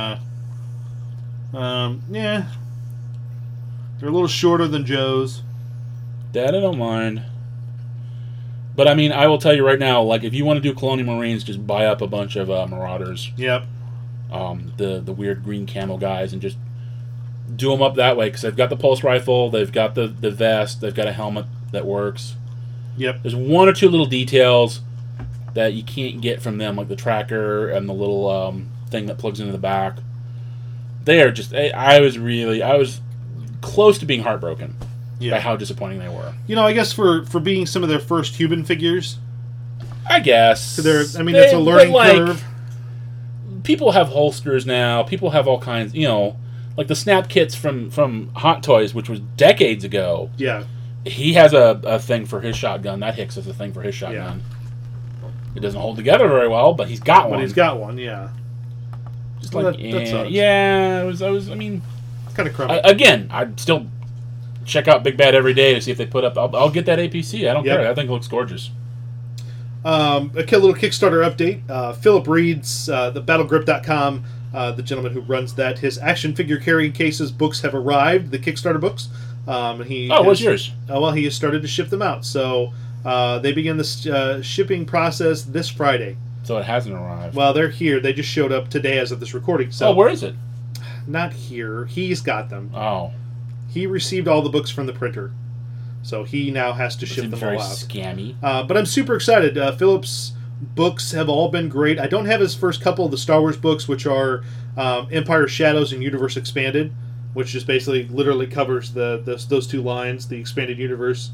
Speaker 2: yeah, they're a little shorter than Joe's.
Speaker 3: That I don't mind. But I mean, I will tell you right now, like if you want to do Colonial Marines, just buy up a bunch of Marauders.
Speaker 2: Yep.
Speaker 3: The weird green camo guys, and just do them up that way because they've got the pulse rifle, they've got the vest, they've got a helmet that works.
Speaker 2: Yep.
Speaker 3: There's one or two little details that you can't get from them, like the tracker and the little thing that plugs into the back. They are just... I was close to being heartbroken by how disappointing they were.
Speaker 2: I guess for being some of their first human figures...
Speaker 3: I guess.
Speaker 2: It's a learning curve.
Speaker 3: People have holsters now. People have all kinds... like the snap kits from Hot Toys, which was decades ago.
Speaker 2: Yeah.
Speaker 3: He has a thing for his shotgun. That Hicks has a thing for his shotgun. Yeah. It doesn't hold together very well, but he's got one.
Speaker 2: But he's got one, yeah.
Speaker 3: Just that sucks. Yeah, I mean...
Speaker 2: kind of crummy.
Speaker 3: Again, I'd still check out Big Bad every day to see if they put up... I'll get that APC. I don't care. I think it looks gorgeous.
Speaker 2: A little Kickstarter update. Philip Reed's, the battlegrip.com, the gentleman who runs that, his action figure carrying cases books have arrived, the Kickstarter books.
Speaker 3: What's yours?
Speaker 2: Well, he has started to ship them out. So they begin the shipping process this Friday.
Speaker 3: So it hasn't arrived.
Speaker 2: Well, they're here. They just showed up today as of this recording. So
Speaker 3: where is it?
Speaker 2: Not here. He's got them.
Speaker 3: Oh.
Speaker 2: He received all the books from the printer. So he now has to ship them all out.
Speaker 3: Scammy.
Speaker 2: But I'm super excited. Philip's books have all been great. I don't have his first couple of the Star Wars books, which are Empire Shadows and Universe Expanded, which just basically literally covers those two lines, the expanded universe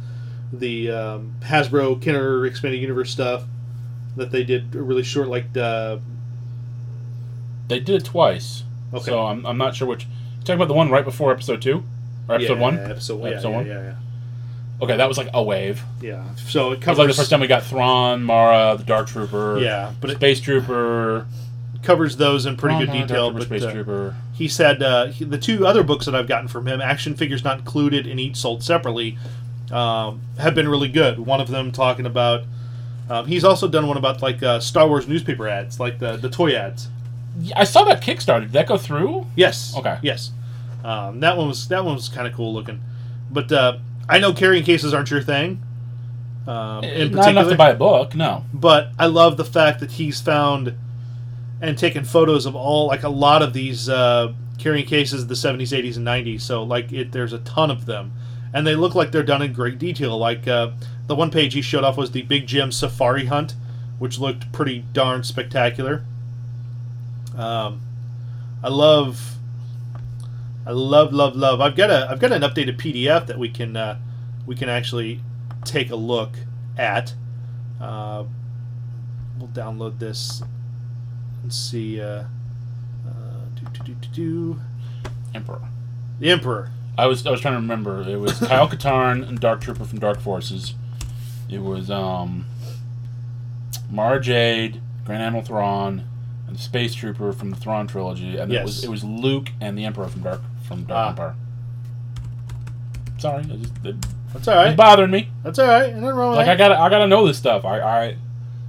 Speaker 2: Hasbro Kenner Expanded Universe stuff that they did really short, like
Speaker 3: they did it twice. Okay. So I'm not sure which. You talking about the one right before episode 2 or episode 1?
Speaker 2: Episode 1. Yeah.
Speaker 3: Okay, that was like a wave.
Speaker 2: Yeah. So it covers.
Speaker 3: It was like the first time we got Thrawn, Mara, the Dark Trooper.
Speaker 2: Yeah, but
Speaker 3: Space Trooper.
Speaker 2: Covers those in pretty good detail.
Speaker 3: But Space Trooper.
Speaker 2: He said the 2 other books that I've gotten from him, action figures not included and each sold separately, have been really good. One of them talking about. He's also done one about like Star Wars newspaper ads, like the toy ads.
Speaker 3: I saw that Kickstarter. Did that go through?
Speaker 2: Yes.
Speaker 3: Okay.
Speaker 2: Yes. That one was kind of cool looking, but I know carrying cases aren't your thing.
Speaker 3: Not enough to buy a book, no.
Speaker 2: But I love the fact that he's found and taken photos of a lot of these carrying cases of the 70s, 80s, and 90s. So like there's a ton of them, and they look like they're done in great detail. Like the one page he showed off was the Big Jim Safari Hunt, which looked pretty darn spectacular. I love. I've got an updated PDF that we can actually take a look at. We'll download this and see.
Speaker 3: Emperor.
Speaker 2: The Emperor.
Speaker 3: I was trying to remember. It was Kyle Katarn and Dark Trooper from Dark Forces. It was Mara Jade, Grand Admiral Thrawn, and the Space Trooper from the Thrawn trilogy, and
Speaker 2: yes.
Speaker 3: it was Luke and the Emperor from Dark Empire. Sorry,
Speaker 2: that's all right.
Speaker 3: It's bothering me.
Speaker 2: That's all right. Ain't nothing wrong with that.
Speaker 3: I gotta know this stuff.
Speaker 2: Ain't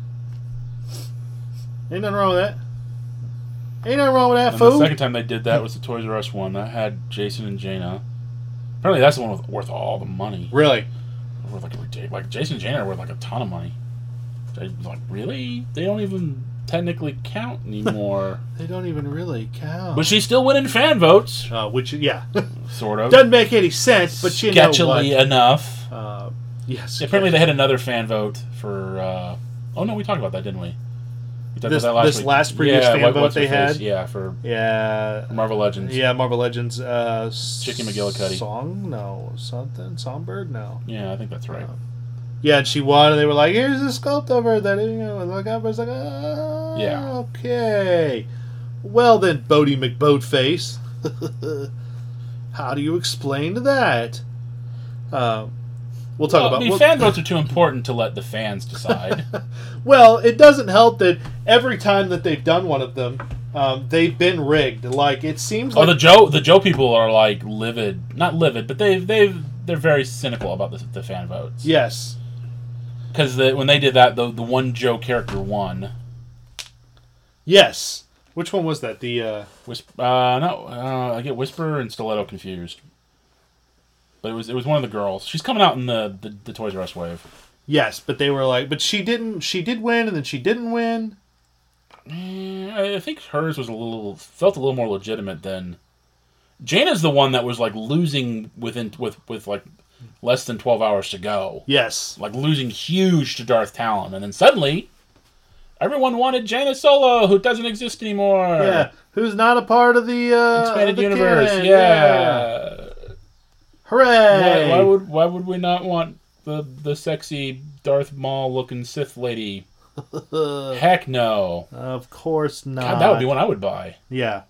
Speaker 2: nothing wrong with that. Ain't nothing wrong with that,
Speaker 3: and
Speaker 2: fool.
Speaker 3: The second time they did that was the Toys R Us one. That had Jason and Jaina. Apparently, that's the one worth all the money.
Speaker 2: Really?
Speaker 3: Worth like Jason and Jaina are worth like a ton of money. Like, really? They don't even technically count anymore.
Speaker 2: They don't even really count.
Speaker 3: But she's still winning fan votes.
Speaker 2: Which, yeah.
Speaker 3: Sort of.
Speaker 2: Doesn't make any sense, but you know what.
Speaker 3: Sketchily enough.
Speaker 2: Yes.
Speaker 3: Apparently they had another fan vote for... oh, no, we talked about that, didn't we? We talked
Speaker 2: about
Speaker 3: that last week.
Speaker 2: Last previous fan vote they had?
Speaker 3: Yeah, for
Speaker 2: Yeah.
Speaker 3: Marvel Legends.
Speaker 2: Yeah, Marvel Legends.
Speaker 3: Chicky McGillicuddy.
Speaker 2: Song? No. Something? Songbird? No.
Speaker 3: Yeah, I think that's right.
Speaker 2: Yeah, and she won, and they were like, "Here's the sculpt of her." That look up, I was like,
Speaker 3: yeah,
Speaker 2: okay. Well then, Bodie McBoatface, how do you explain that? We'll talk about.
Speaker 3: Fan votes are too important to let the fans decide.
Speaker 2: Well, it doesn't help that every time that they've done one of them, they've been rigged. Like it seems.
Speaker 3: Oh, like the Joe people are like livid, not livid, but they're very cynical about the fan votes.
Speaker 2: Yes.
Speaker 3: Because when they did that, the one Joe character won.
Speaker 2: Yes. Which one was that? The
Speaker 3: I get Whisper and Stiletto confused. But it was one of the girls. She's coming out in the Toys R Us wave.
Speaker 2: Yes, but they were like, but she did win, and then she didn't win.
Speaker 3: I think hers was felt a little more legitimate than. Jaina's the one that was like losing with like less than 12 hours to go.
Speaker 2: Yes.
Speaker 3: Like losing huge to Darth Talon. And then suddenly, everyone wanted Jaina Solo, who doesn't exist anymore.
Speaker 2: Yeah, who's not a part of the
Speaker 3: Expanded Universe. Canon. Yeah.
Speaker 2: Hooray!
Speaker 3: Why would we not want the sexy Darth Maul looking Sith lady? Heck no.
Speaker 2: Of course not.
Speaker 3: God, that would be one I would buy.
Speaker 2: Yeah.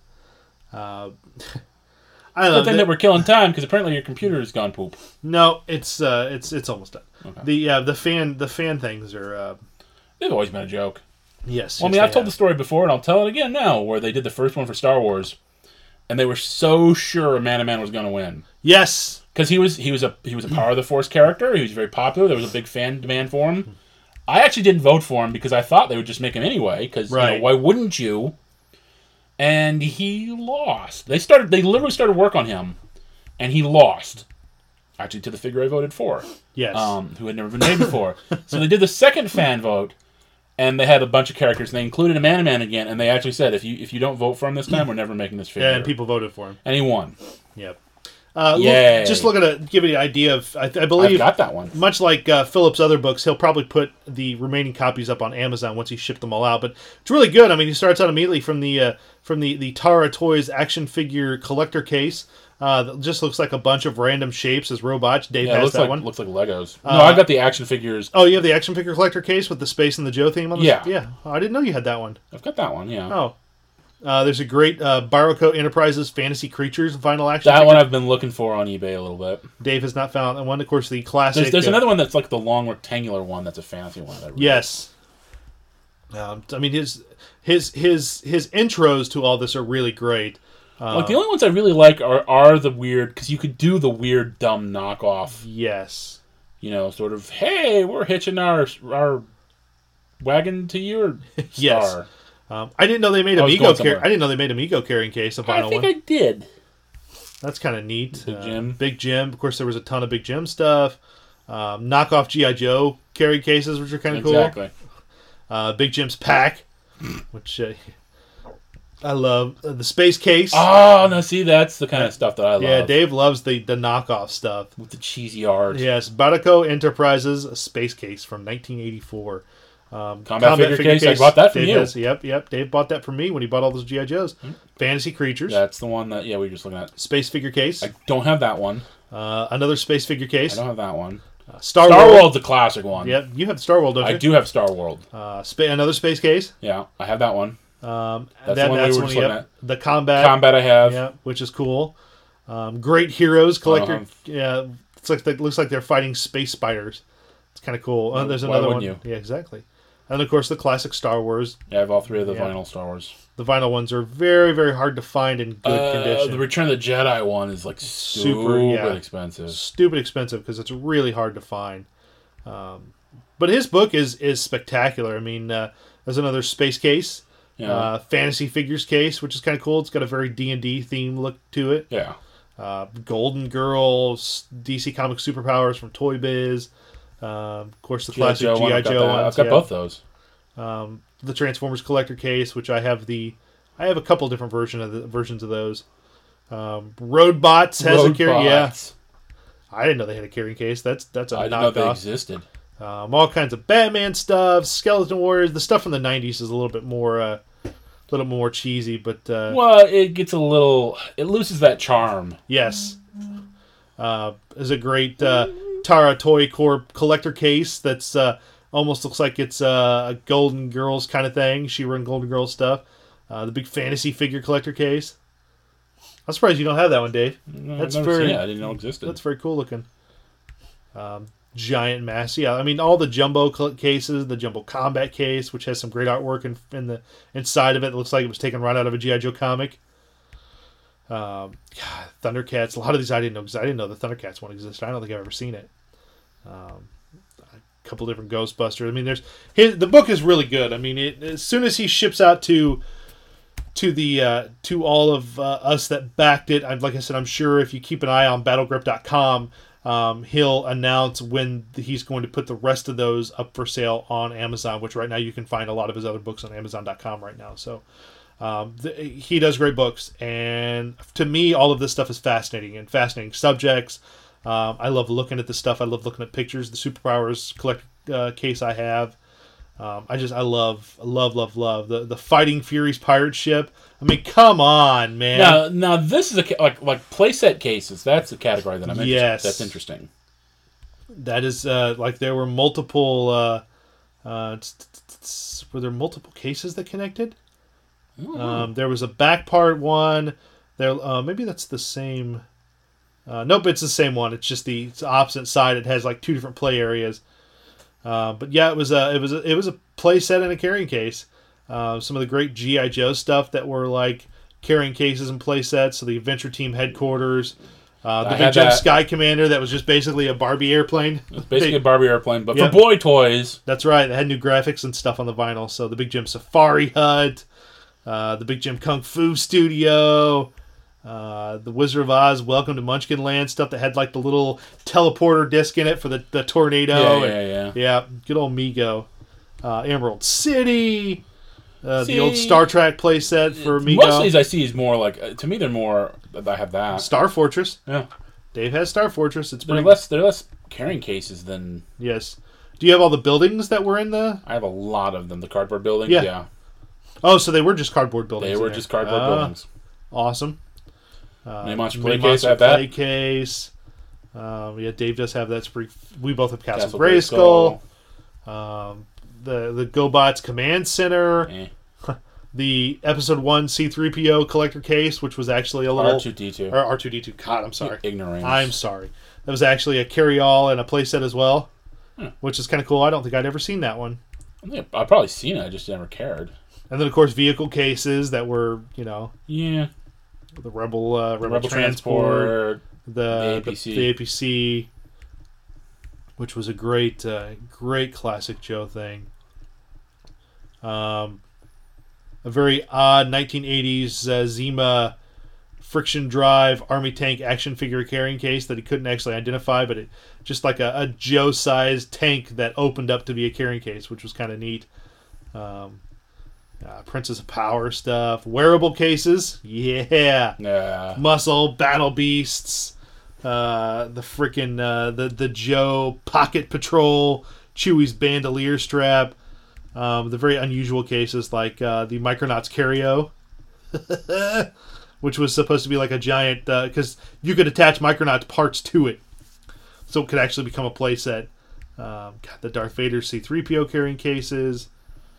Speaker 3: I love that we're killing time because apparently your computer has gone poop.
Speaker 2: No, it's almost done.
Speaker 3: Okay.
Speaker 2: The fan things are.
Speaker 3: They've always been a joke.
Speaker 2: Yes.
Speaker 3: Well, I mean, I've told the story before, and I'll tell it again now, where they did the first one for Star Wars, and they were so sure Man was going to win.
Speaker 2: Yes.
Speaker 3: Because he was a Power of the Force character. He was very popular. There was a big fan demand for him. I actually didn't vote for him because I thought they would just make him anyway. Because why wouldn't you? And he lost. They literally started work on him, and he lost. Actually, to the figure I voted for.
Speaker 2: Yes.
Speaker 3: Who had never been made before. So they did the second fan vote, and they had a bunch of characters, and they included a Man again, and they actually said, if you don't vote for him this time, we're never making this figure.
Speaker 2: Yeah, and people voted for him.
Speaker 3: And he won.
Speaker 2: Yep.
Speaker 3: Yay.
Speaker 2: Just looking to give you an idea of, I believe,
Speaker 3: I've got that one.
Speaker 2: Much like Philip's other books, he'll probably put the remaining copies up on Amazon once he shipped them all out. But it's really good. I mean, he starts out immediately from the Tara Toys action figure collector case. That just looks like a bunch of random shapes as robots. Dave has that one.
Speaker 3: Looks like Legos. No, I got the action figures.
Speaker 2: Oh, you have the action figure collector case with the Space and the Joe theme on the
Speaker 3: Yeah.
Speaker 2: Oh, I didn't know you had that one.
Speaker 3: I've got that one, yeah.
Speaker 2: Oh. There's a great Barroco Enterprises Fantasy Creatures vinyl action
Speaker 3: That
Speaker 2: figure.
Speaker 3: one I've been looking for on eBay a little bit.
Speaker 2: Dave has not found that one. Of course, the classic...
Speaker 3: There's another one that's like the long rectangular one that's a fantasy one.
Speaker 2: Yes. I mean, his intros to all this are really great.
Speaker 3: Like the only ones I really like are the weird, because you could do the weird, dumb knockoff.
Speaker 2: Yes.
Speaker 3: You know, sort of, hey, we're hitching our wagon to your star.
Speaker 2: Yes. I didn't know they made Amigo. I didn't know they made Amigo carrying case. A vinyl
Speaker 3: I think
Speaker 2: one.
Speaker 3: I did.
Speaker 2: That's kind of neat.
Speaker 3: Big Jim.
Speaker 2: Big Jim. Of course, there was a ton of Big Jim stuff. Knockoff G.I. Joe carrying cases, which are kind of cool.
Speaker 3: Exactly.
Speaker 2: Big Jim's pack, which I love. The space case.
Speaker 3: Oh, no, see, that's the kind of stuff that I love.
Speaker 2: Yeah, Dave loves the knockoff stuff.
Speaker 3: With the cheesy art.
Speaker 2: Yes, Barroco Enterprises, a space case from 1984.
Speaker 3: Combat figure case. I bought that from you.
Speaker 2: Yep. Dave bought that from me when he bought all those G.I. Joes. Fantasy Creatures.
Speaker 3: That's the one that, we were just looking at.
Speaker 2: Space figure case.
Speaker 3: I don't have that one.
Speaker 2: Another space figure case.
Speaker 3: I don't have that one.
Speaker 2: Star
Speaker 3: World's a classic one.
Speaker 2: Yep, you have the Star World, don't you?
Speaker 3: I do have Star World.
Speaker 2: Another space case.
Speaker 3: Yeah, I have that one.
Speaker 2: That's
Speaker 3: the one we were just looking at.
Speaker 2: The Combat.
Speaker 3: Combat I have.
Speaker 2: Yeah, which is cool. Great Heroes collector. Yeah, looks like they're fighting space spiders. It's kind of cool. There's another one. Yeah, exactly. And of course the classic Star Wars.
Speaker 3: Yeah, I have all three of the vinyl Star Wars.
Speaker 2: The vinyl ones are very, very hard to find in good condition.
Speaker 3: The Return of the Jedi one is like super expensive.
Speaker 2: Stupid expensive because it's really hard to find. But his book is spectacular. I mean, there's another space case, fantasy figures case, which is kind of cool. It's got a very D&D theme look to it.
Speaker 3: Yeah.
Speaker 2: Golden Girls, DC Comics Superpowers from Toy Biz. Of course, the classic G.I. Joe ones.
Speaker 3: I've got both those.
Speaker 2: The Transformers collector case, which I have a couple different versions of those. Roadbots has a carrying. Yeah, I didn't know they had a carrying case. That's a knockoff.
Speaker 3: I didn't know they existed.
Speaker 2: All kinds of Batman stuff, Skeleton Warriors. The stuff from the '90s is a little bit more cheesy, but
Speaker 3: it gets it loses that charm.
Speaker 2: Yes, there's a great Tara Toy Corp collector case that's almost looks like it's a Golden Girls kind of thing. She-Ra and Golden Girls stuff. The big fantasy figure collector case. I'm surprised you don't have that one, Dave.
Speaker 3: That's very. I didn't know it existed.
Speaker 2: That's very cool looking. Giant mass. Yeah, I mean all the jumbo cases, the jumbo combat case, which has some great artwork in the inside of it. It looks like it was taken right out of a G.I. Joe comic. Thundercats. A lot of these I didn't know because I didn't know the Thundercats one existed. I don't think I've ever seen it. A couple different Ghostbusters. I mean, the book is really good. I mean, as soon as he ships out to all of us that backed it, like I said, I'm sure if you keep an eye on battlegrip.com, he'll announce when he's going to put the rest of those up for sale on Amazon, which right now you can find a lot of his other books on Amazon.com right now. So he does great books, and to me, all of this stuff is fascinating subjects. I love looking at this stuff. I love looking at pictures. The Superpowers collector case I have. I love the Fighting Furies pirate ship. I mean, come on, man.
Speaker 3: Now this is like playset cases. That's the category that I'm interested.
Speaker 2: Yes,
Speaker 3: that's interesting.
Speaker 2: That is like there were multiple. Were there multiple cases that connected? There was a back part one. There, maybe that's the same. Nope, it's the same one. It's just it's opposite side. It has like two different play areas. But yeah, it was a play set and a carrying case. Some of the great G.I. Joe stuff that were like carrying cases and play sets. So the Adventure Team headquarters, the Big Jim Sky Commander that was just basically a Barbie airplane.
Speaker 3: It was basically a Barbie airplane, but for boy toys.
Speaker 2: That's right. They had new graphics and stuff on the vinyl. So the Big Jim Safari Hut, the Big Jim Kung Fu Studio. The Wizard of Oz Welcome to Munchkin Land stuff that had like the little teleporter disc in it for the tornado. Yeah. Good old Mego. Emerald City. The old Star Trek playset for Mego.
Speaker 3: Most of these I see is more like, to me they're more, I have that.
Speaker 2: Star Fortress.
Speaker 3: Yeah.
Speaker 2: Dave has Star Fortress.
Speaker 3: They're less carrying cases than...
Speaker 2: Yes. Do you have all the buildings that were in the...
Speaker 3: I have a lot of them. The cardboard buildings, yeah.
Speaker 2: Oh, so they were just cardboard buildings.
Speaker 3: They were just cardboard buildings.
Speaker 2: Awesome.
Speaker 3: Mini Monster Play
Speaker 2: Case. Yeah, Dave does have that. We both have Castle Grayskull. The GoBots Command Center. The Episode 1 C-3PO collector case, which was actually a little...
Speaker 3: R2-D2.
Speaker 2: Or R2-D2. God, I'm sorry.
Speaker 3: Ignorance.
Speaker 2: I'm sorry. That was actually a carry-all and a playset as well, which is kind of cool. I don't think I'd ever seen that one.
Speaker 3: I've probably seen it. I just never cared.
Speaker 2: And then, of course, vehicle cases that were,
Speaker 3: Yeah.
Speaker 2: The Rebel Transport, the APC, which was a great Classic Joe thing. A very odd 1980s Zima friction drive army tank action figure carrying case that he couldn't actually identify, but it just like a Joe-sized tank that opened up to be a carrying case, which was kind of neat. Princess of Power stuff, wearable cases, yeah. Muscle, Battle Beasts, the freaking the Joe Pocket Patrol, Chewie's bandolier strap, the very unusual cases like the Micronauts Carry-O, which was supposed to be like a giant, because you could attach Micronauts parts to it, so it could actually become a playset. The Darth Vader C-3PO carrying cases.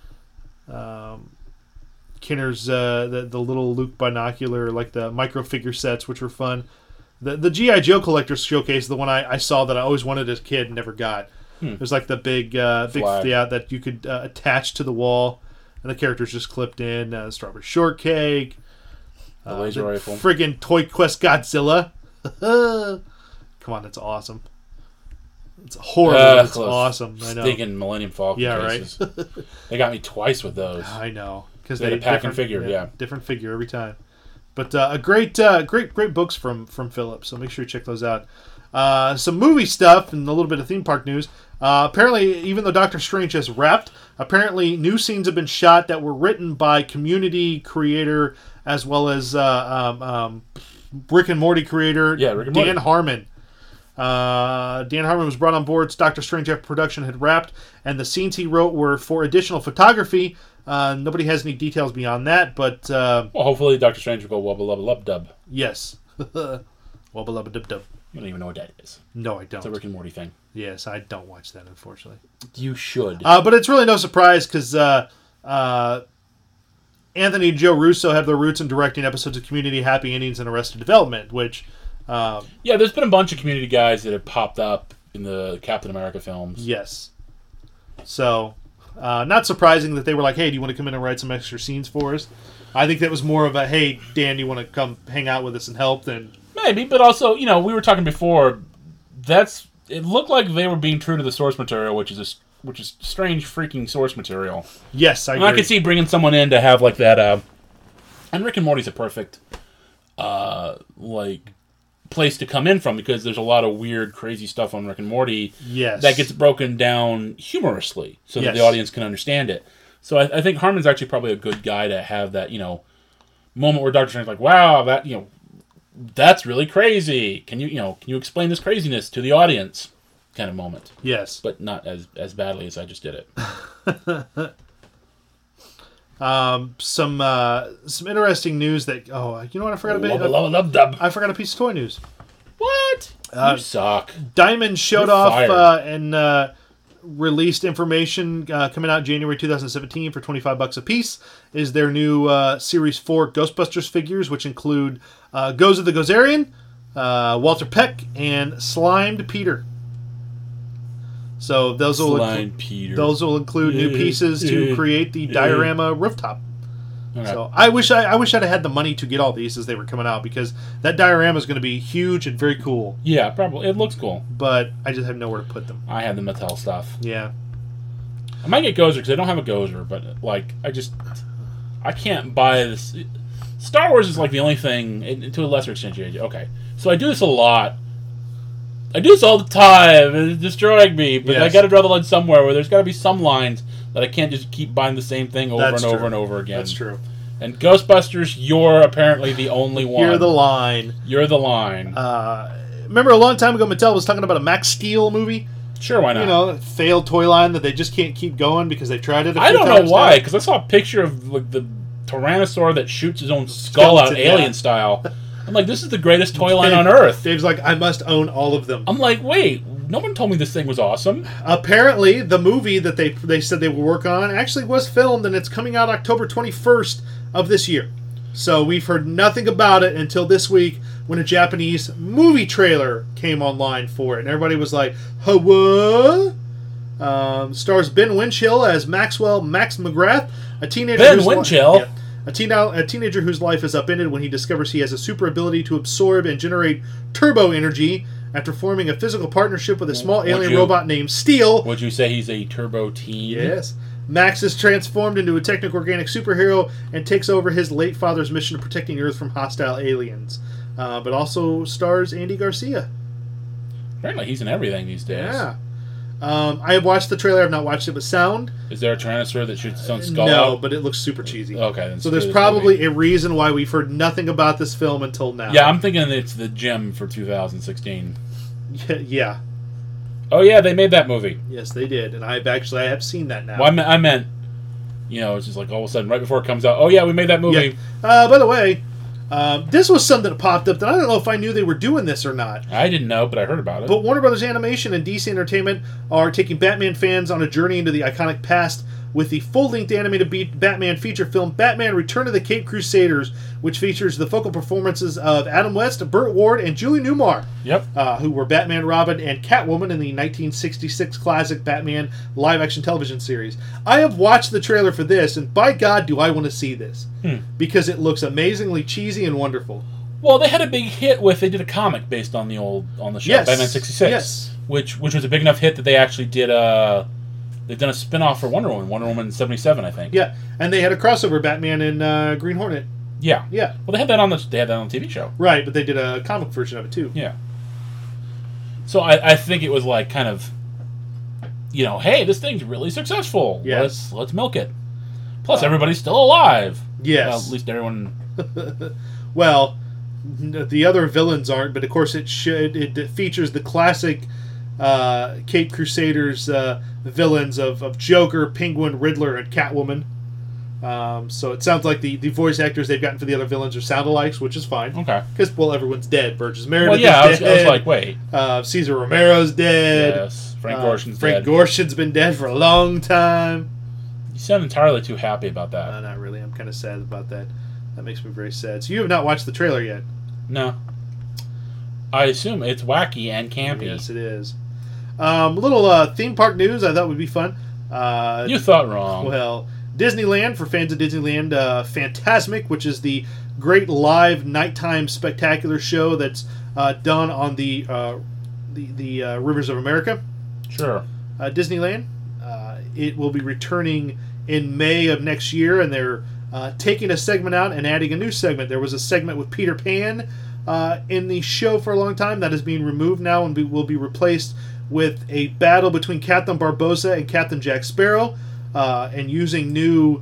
Speaker 2: Kinner's the little Luke binocular, like the micro figure sets, which were fun. The G.I. Joe collector's showcase, the one I saw that I always wanted as a kid and never got. It was like the big that you could attach to the wall, and the characters just clipped in. Strawberry Shortcake,
Speaker 3: the laser rifle,
Speaker 2: friggin' Toy Quest Godzilla. Come on, that's awesome. It's horrible. It's awesome. I know.
Speaker 3: Stinking Millennium Falcon cases. Right. They got me twice with those.
Speaker 2: I know, because
Speaker 3: they had a pack and figure.
Speaker 2: Different figure every time. But a great books from Phillips. So make sure you check those out. Some movie stuff and a little bit of theme park news. Apparently, even though Doctor Strange has wrapped, apparently new scenes have been shot that were written by Community creator as well as Rick and Morty creator Dan Harmon. Dan Harmon was brought on board. Doctor Strange after production had wrapped, and the scenes he wrote were for additional photography. Nobody has any details beyond that, but...
Speaker 3: well, hopefully Doctor Strange will go wubba lubba lub dub.
Speaker 2: Yes. Wubba lubba dub dub.
Speaker 3: You don't even know what that is.
Speaker 2: No, I don't.
Speaker 3: It's a Rick and Morty thing.
Speaker 2: Yes, I don't watch that, unfortunately.
Speaker 3: You should.
Speaker 2: But it's really no surprise, because Anthony and Joe Russo have their roots in directing episodes of Community, Happy Endings, and Arrested Development, which...
Speaker 3: there's been a bunch of Community guys that have popped up in the Captain America films.
Speaker 2: Yes. So, not surprising that they were like, hey, do you want to come in and write some extra scenes for us? I think that was more of a, hey, Dan, do you want to come hang out with us and help? Than
Speaker 3: maybe, but also, we were talking before, it looked like they were being true to the source material, which is strange freaking source material.
Speaker 2: Yes, I agree.
Speaker 3: I could see bringing someone in to have like that, and Rick and Morty's a perfect, place to come in from, because there's a lot of weird, crazy stuff on Rick and Morty that gets broken down humorously so that the audience can understand it. So I think Harmon's actually probably a good guy to have that, moment where Dr. Strange's like, wow, that, that's really crazy. Can you explain this craziness to the audience kind of moment.
Speaker 2: Yes.
Speaker 3: But not as badly as I just did it.
Speaker 2: Some interesting news that you know what I forgot about? I forgot a piece of toy news.
Speaker 3: What? You suck.
Speaker 2: Diamond showed off and released information coming out January 2017 for $25 a piece. Is their new Series 4 Ghostbusters figures, which include Gozer the Gozerian, Walter Peck, and Slimed Peter. So those will include new pieces to create the diorama rooftop. Okay. So I wish I'd have had the money to get all these as they were coming out, because that diorama is going to be huge and very cool.
Speaker 3: Yeah, probably it looks cool,
Speaker 2: but I just have nowhere to put them.
Speaker 3: I have the Mattel stuff.
Speaker 2: Yeah,
Speaker 3: I might get Gozer because I don't have a Gozer, but I can't buy this. Star Wars is like the only thing, and to a lesser extent, okay. So I do this a lot. I do this all the time, and it's destroying me, but yes. I got to draw the line somewhere where there's got to be some lines that I can't just keep buying the same thing over and over and over again.
Speaker 2: That's true.
Speaker 3: And Ghostbusters, you're apparently the only one.
Speaker 2: You're the line.
Speaker 3: Remember
Speaker 2: a long time ago, Mattel was talking about a Max Steel movie?
Speaker 3: Sure, why not?
Speaker 2: A failed toy line that they just can't keep going because they tried it a few
Speaker 3: times. I don't know why, because I saw a picture of the Tyrannosaur that shoots his own skull out alien style. I'm like, this is the greatest toy line on Earth.
Speaker 2: Dave's like, I must own all of them.
Speaker 3: I'm like, wait, no one told me this thing was awesome.
Speaker 2: Apparently, the movie that they said they would work on actually was filmed, and it's coming out October 21st of this year. So we've heard nothing about it until this week when a Japanese movie trailer came online for it. And everybody was like, what? Stars Ben Whishaw as Max McGrath, a teenager.
Speaker 3: Ben Whishaw?
Speaker 2: A teenager whose life is upended when he discovers he has a super ability to absorb and generate turbo energy after forming a physical partnership with a small alien robot named Steel.
Speaker 3: Would you say he's a turbo teen?
Speaker 2: Yes. Max is transformed into a techno-organic superhero and takes over his late father's mission of protecting Earth from hostile aliens. But also stars Andy Garcia.
Speaker 3: Apparently he's in everything these days.
Speaker 2: Yeah. I have watched the trailer. I have not watched it with sound.
Speaker 3: Is there a Tyrannosaur that shoots its own skull out?
Speaker 2: No, but it looks super cheesy.
Speaker 3: Okay.
Speaker 2: So there's probably a reason why we've heard nothing about this film until now.
Speaker 3: Yeah, I'm thinking it's the gem for 2016.
Speaker 2: Yeah.
Speaker 3: Oh, yeah, they made that movie.
Speaker 2: Yes, they did. And I have seen that now.
Speaker 3: Well, I meant, it's just like all of a sudden, right before it comes out, oh, yeah, we made that movie.
Speaker 2: Yeah. By the way, this was something that popped up that I don't know if I knew they were doing this or not.
Speaker 3: I didn't know, but I heard about it.
Speaker 2: But Warner Brothers Animation and DC Entertainment are taking Batman fans on a journey into the iconic past with the full-length animated Batman feature film Batman Return of the Caped Crusaders, which features the vocal performances of Adam West, Burt Ward, and Julie Newmar, who were Batman, Robin, and Catwoman in the 1966 classic Batman live-action television series. I have watched the trailer for this, and by God, do I want to see this. Because it looks amazingly cheesy and wonderful.
Speaker 3: Well, they had a big hit they did a comic based on the show, Batman 66.
Speaker 2: Yes.
Speaker 3: Which was a big enough hit that they actually did they've done a spin-off for Wonder Woman 77, I think.
Speaker 2: Yeah, and they had a crossover, Batman and Green Hornet.
Speaker 3: Yeah.
Speaker 2: Yeah.
Speaker 3: Well, they had that on the TV show.
Speaker 2: Right, but they did a comic version of it, too.
Speaker 3: Yeah. So I think it was like kind of, hey, this thing's really successful.
Speaker 2: Yes.
Speaker 3: Let's milk it. Plus, everybody's still alive.
Speaker 2: Yes.
Speaker 3: Well, at least everyone...
Speaker 2: Well, the other villains aren't, but of course it features the classic Caped Crusaders villains of Joker, Penguin, Riddler, and Catwoman. So it sounds like the voice actors they've gotten for the other villains are sound-alikes, which is fine.
Speaker 3: Okay.
Speaker 2: Because, everyone's dead. Burgess Meredith is
Speaker 3: dead. I was like, wait.
Speaker 2: Cesar Romero's dead.
Speaker 3: Yes. Frank Gorshin's dead.
Speaker 2: Frank Gorshin's been dead for a long time.
Speaker 3: You sound entirely too happy about that.
Speaker 2: Not really. I'm kind of sad about that. That makes me very sad. So you have not watched the trailer yet?
Speaker 3: No. I assume it's wacky and campy.
Speaker 2: Yes, it is. Little theme park news I thought would be fun.
Speaker 3: You thought wrong.
Speaker 2: Well, Disneyland, for fans of Disneyland, Fantasmic, which is the great live nighttime spectacular show that's done on the Rivers of America.
Speaker 3: Sure.
Speaker 2: Disneyland. It will be returning in May of next year, and they're taking a segment out and adding a new segment. There was a segment with Peter Pan in the show for a long time. That is being removed now and will be replaced with a battle between Captain Barbossa and Captain Jack Sparrow, and using new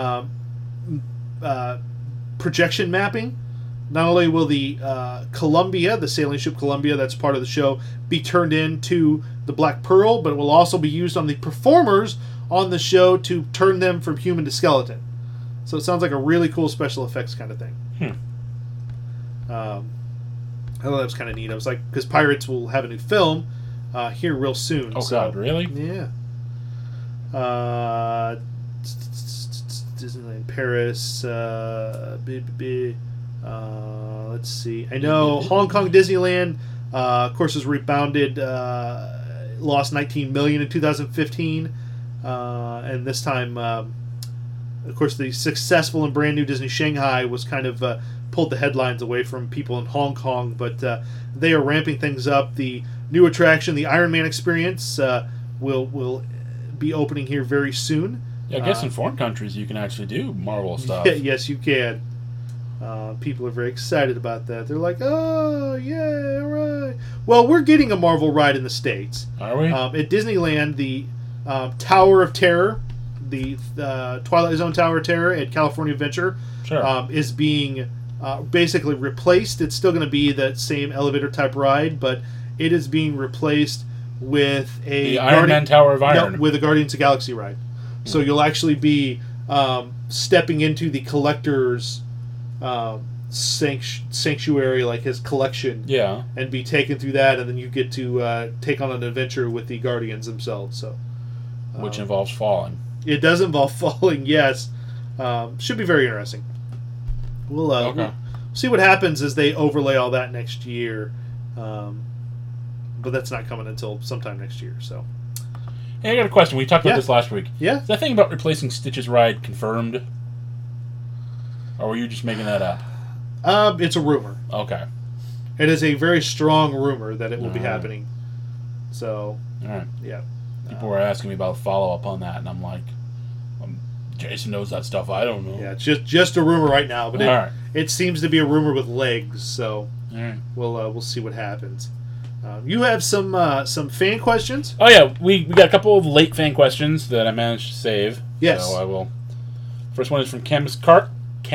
Speaker 2: projection mapping. Not only will the Columbia, the sailing ship Columbia, that's part of the show, be turned into the Black Pearl, but it will also be used on the performers on the show to turn them from human to skeleton. So it sounds like a really cool special effects kind of thing. I thought that was kind of neat. I was like, because Pirates will have a new film here real soon.
Speaker 3: Oh, so, God, really?
Speaker 2: Yeah. Disneyland Paris. Let's see. I know Hong Kong Disneyland, of course, has rebounded. Lost $19 million in 2015, and this time, of course, the successful and brand new Disney Shanghai was kind of pulled the headlines away from people in Hong Kong, but they are ramping things up. The new attraction, the Iron Man Experience, will be opening here very soon.
Speaker 3: Yeah, I guess in foreign countries you can actually do Marvel stuff.
Speaker 2: Yes, you can. People are very excited about that. They're like, oh, yeah, right. Well, we're getting a Marvel ride in the States.
Speaker 3: Are we?
Speaker 2: At Disneyland, the Tower of Terror, the Twilight Zone Tower of Terror at California Adventure, is being basically replaced. It's still going to be that same elevator-type ride, but it is being replaced with
Speaker 3: the Iron Man Tower of Iron.
Speaker 2: No, with a Guardians of the Galaxy ride. So you'll actually be stepping into the collector's sanctuary, like his collection, and be taken through that, and then you get to take on an adventure with the Guardians themselves. So,
Speaker 3: which involves falling.
Speaker 2: It does involve falling, yes. Should be very interesting. We'll see what happens as they overlay all that next year, but that's not coming until sometime next year. So,
Speaker 3: hey, I got a question. We talked about this last week.
Speaker 2: Yeah,
Speaker 3: is that thing about replacing Stitch's ride confirmed, or were you just making that up?
Speaker 2: It's a rumor.
Speaker 3: Okay.
Speaker 2: It is a very strong rumor that it will be happening. So,
Speaker 3: all right.
Speaker 2: Yeah.
Speaker 3: People were asking me about follow-up on that, and I'm like, Jason knows that stuff. I don't know.
Speaker 2: Yeah, it's just a rumor right now, but it seems to be a rumor with legs. So we'll see what happens. You have some fan questions?
Speaker 3: Oh yeah, we got a couple of late fan questions that I managed to save.
Speaker 2: Yes.
Speaker 3: So I will. First one is from Camus Clark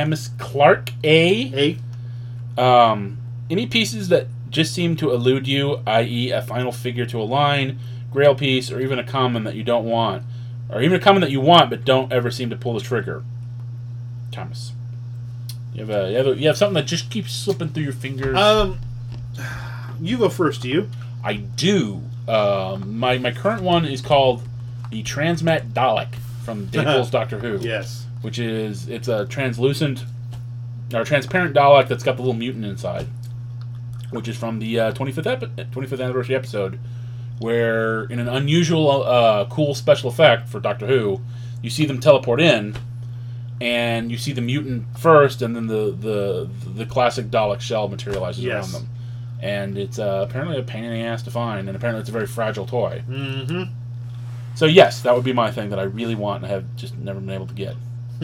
Speaker 3: A. Any pieces that just seem to elude you, i.e., a final figure to a line, grail piece, or even a common that you don't want, or even a common that you want but don't ever seem to pull the trigger? Thomas, you have something that just keeps slipping through your fingers.
Speaker 2: You go first. Do you?
Speaker 3: I do. My current one is called the Transmat Dalek from Deadpool's Doctor Who.
Speaker 2: Yes.
Speaker 3: It's a transparent Dalek that's got the little mutant inside, which is from the 25th anniversary episode, where in an unusual, cool special effect for Doctor Who, you see them teleport in, and you see the mutant first, and then the classic Dalek shell materializes around them, and it's apparently a pain in the ass to find, and apparently it's a very fragile toy.
Speaker 2: Mm-hmm.
Speaker 3: So yes, that would be my thing that I really want and have just never been able to get.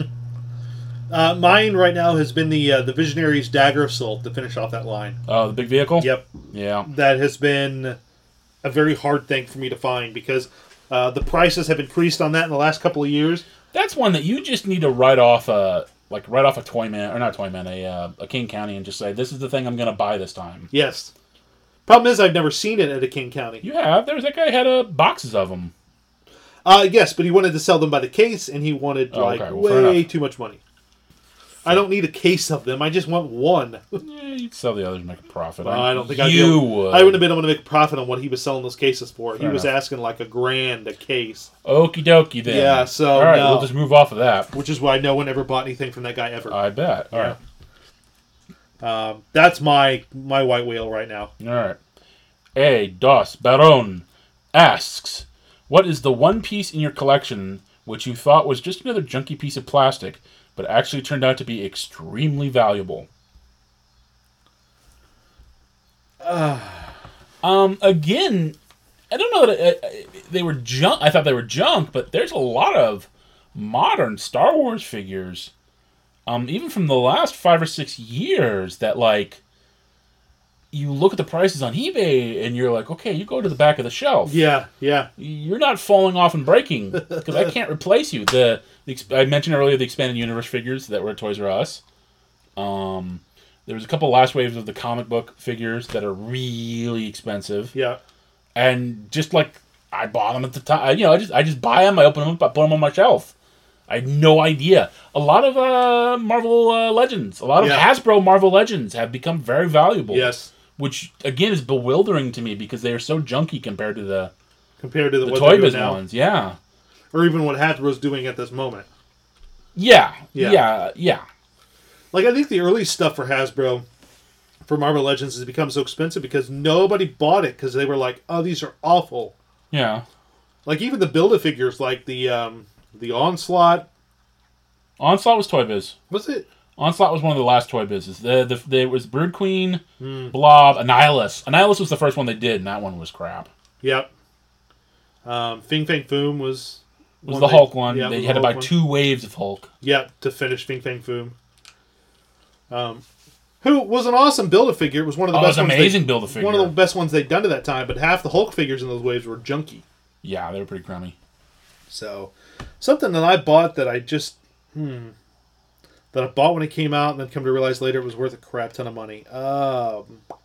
Speaker 2: Mine right now has been the Visionaries Dagger of Salt to finish off that line.
Speaker 3: Oh, the big vehicle?
Speaker 2: Yep.
Speaker 3: Yeah.
Speaker 2: That has been a very hard thing for me to find because the prices have increased on that in the last couple of years.
Speaker 3: That's one that you just need to write off a Toy Man, or not Toy Man, a King County, and just say, this is the thing I'm going to buy this time.
Speaker 2: Yes. Problem is, I've never seen it at a King County.
Speaker 3: You have. That guy had boxes of them.
Speaker 2: Yes, but he wanted to sell them by the case, and he wanted way too much money. I don't need a case of them. I just want one.
Speaker 3: Yeah, you'd sell the others and make a profit.
Speaker 2: I don't think
Speaker 3: would.
Speaker 2: I wouldn't have been able to make a profit on what he was selling those cases for. He was
Speaker 3: enough.
Speaker 2: asking like $1,000 a case.
Speaker 3: Okie dokie then.
Speaker 2: Yeah, so
Speaker 3: all right, we'll just move off of that.
Speaker 2: Which is why no one ever bought anything from that guy ever.
Speaker 3: I bet. All
Speaker 2: right. That's my white whale right now.
Speaker 3: All right. A. Dos Baron asks, what is the one piece in your collection which you thought was just another junky piece of plastic, but actually turned out to be extremely valuable? Again, I don't know that they were junk. I thought they were junk, but there's a lot of modern Star Wars figures, even from the last 5 or 6 years, that like you look at the prices on eBay and you're like, okay, you go to the back of the shelf.
Speaker 2: Yeah.
Speaker 3: You're not falling off and breaking because I can't replace you. I mentioned earlier the expanded universe figures that were at Toys R Us. There was a couple last waves of the comic book figures that are really expensive.
Speaker 2: Yeah.
Speaker 3: And just like I bought them at the time, I just buy them. I open them up, I put them on my shelf. I had no idea. A lot of Marvel Legends, a lot of Hasbro Marvel Legends have become very valuable.
Speaker 2: Yes.
Speaker 3: Which again is bewildering to me because they are so junky compared to the
Speaker 2: what
Speaker 3: Toy Biz ones. Yeah.
Speaker 2: Or even what Hasbro's doing at this moment.
Speaker 3: Yeah.
Speaker 2: Like, I think the early stuff for Hasbro, for Marvel Legends, has become so expensive because nobody bought it because they were like, oh, these are awful.
Speaker 3: Yeah.
Speaker 2: Like, even the Build-A-Figures, like the Onslaught.
Speaker 3: Onslaught was Toy Biz.
Speaker 2: Was it?
Speaker 3: Onslaught was one of the last Toy Bizes. There was Brood Queen, Blob, Annihilus. Annihilus was the first one they did, and that one was crap.
Speaker 2: Yep. Fing Fang Foom was
Speaker 3: the Hulk one. They had to buy 2 waves of Hulk.
Speaker 2: Yep, to finish Fing Fang Foom. Who was an awesome Build-A-Figure. It was one of the best ones.
Speaker 3: Amazing Build-A-Figure.
Speaker 2: One of the best ones they'd done to that time, but half the Hulk figures in those waves were junky.
Speaker 3: Yeah, they were pretty crummy.
Speaker 2: So, something that I bought that I just... that I bought when it came out and then come to realize later it was worth a crap ton of money. I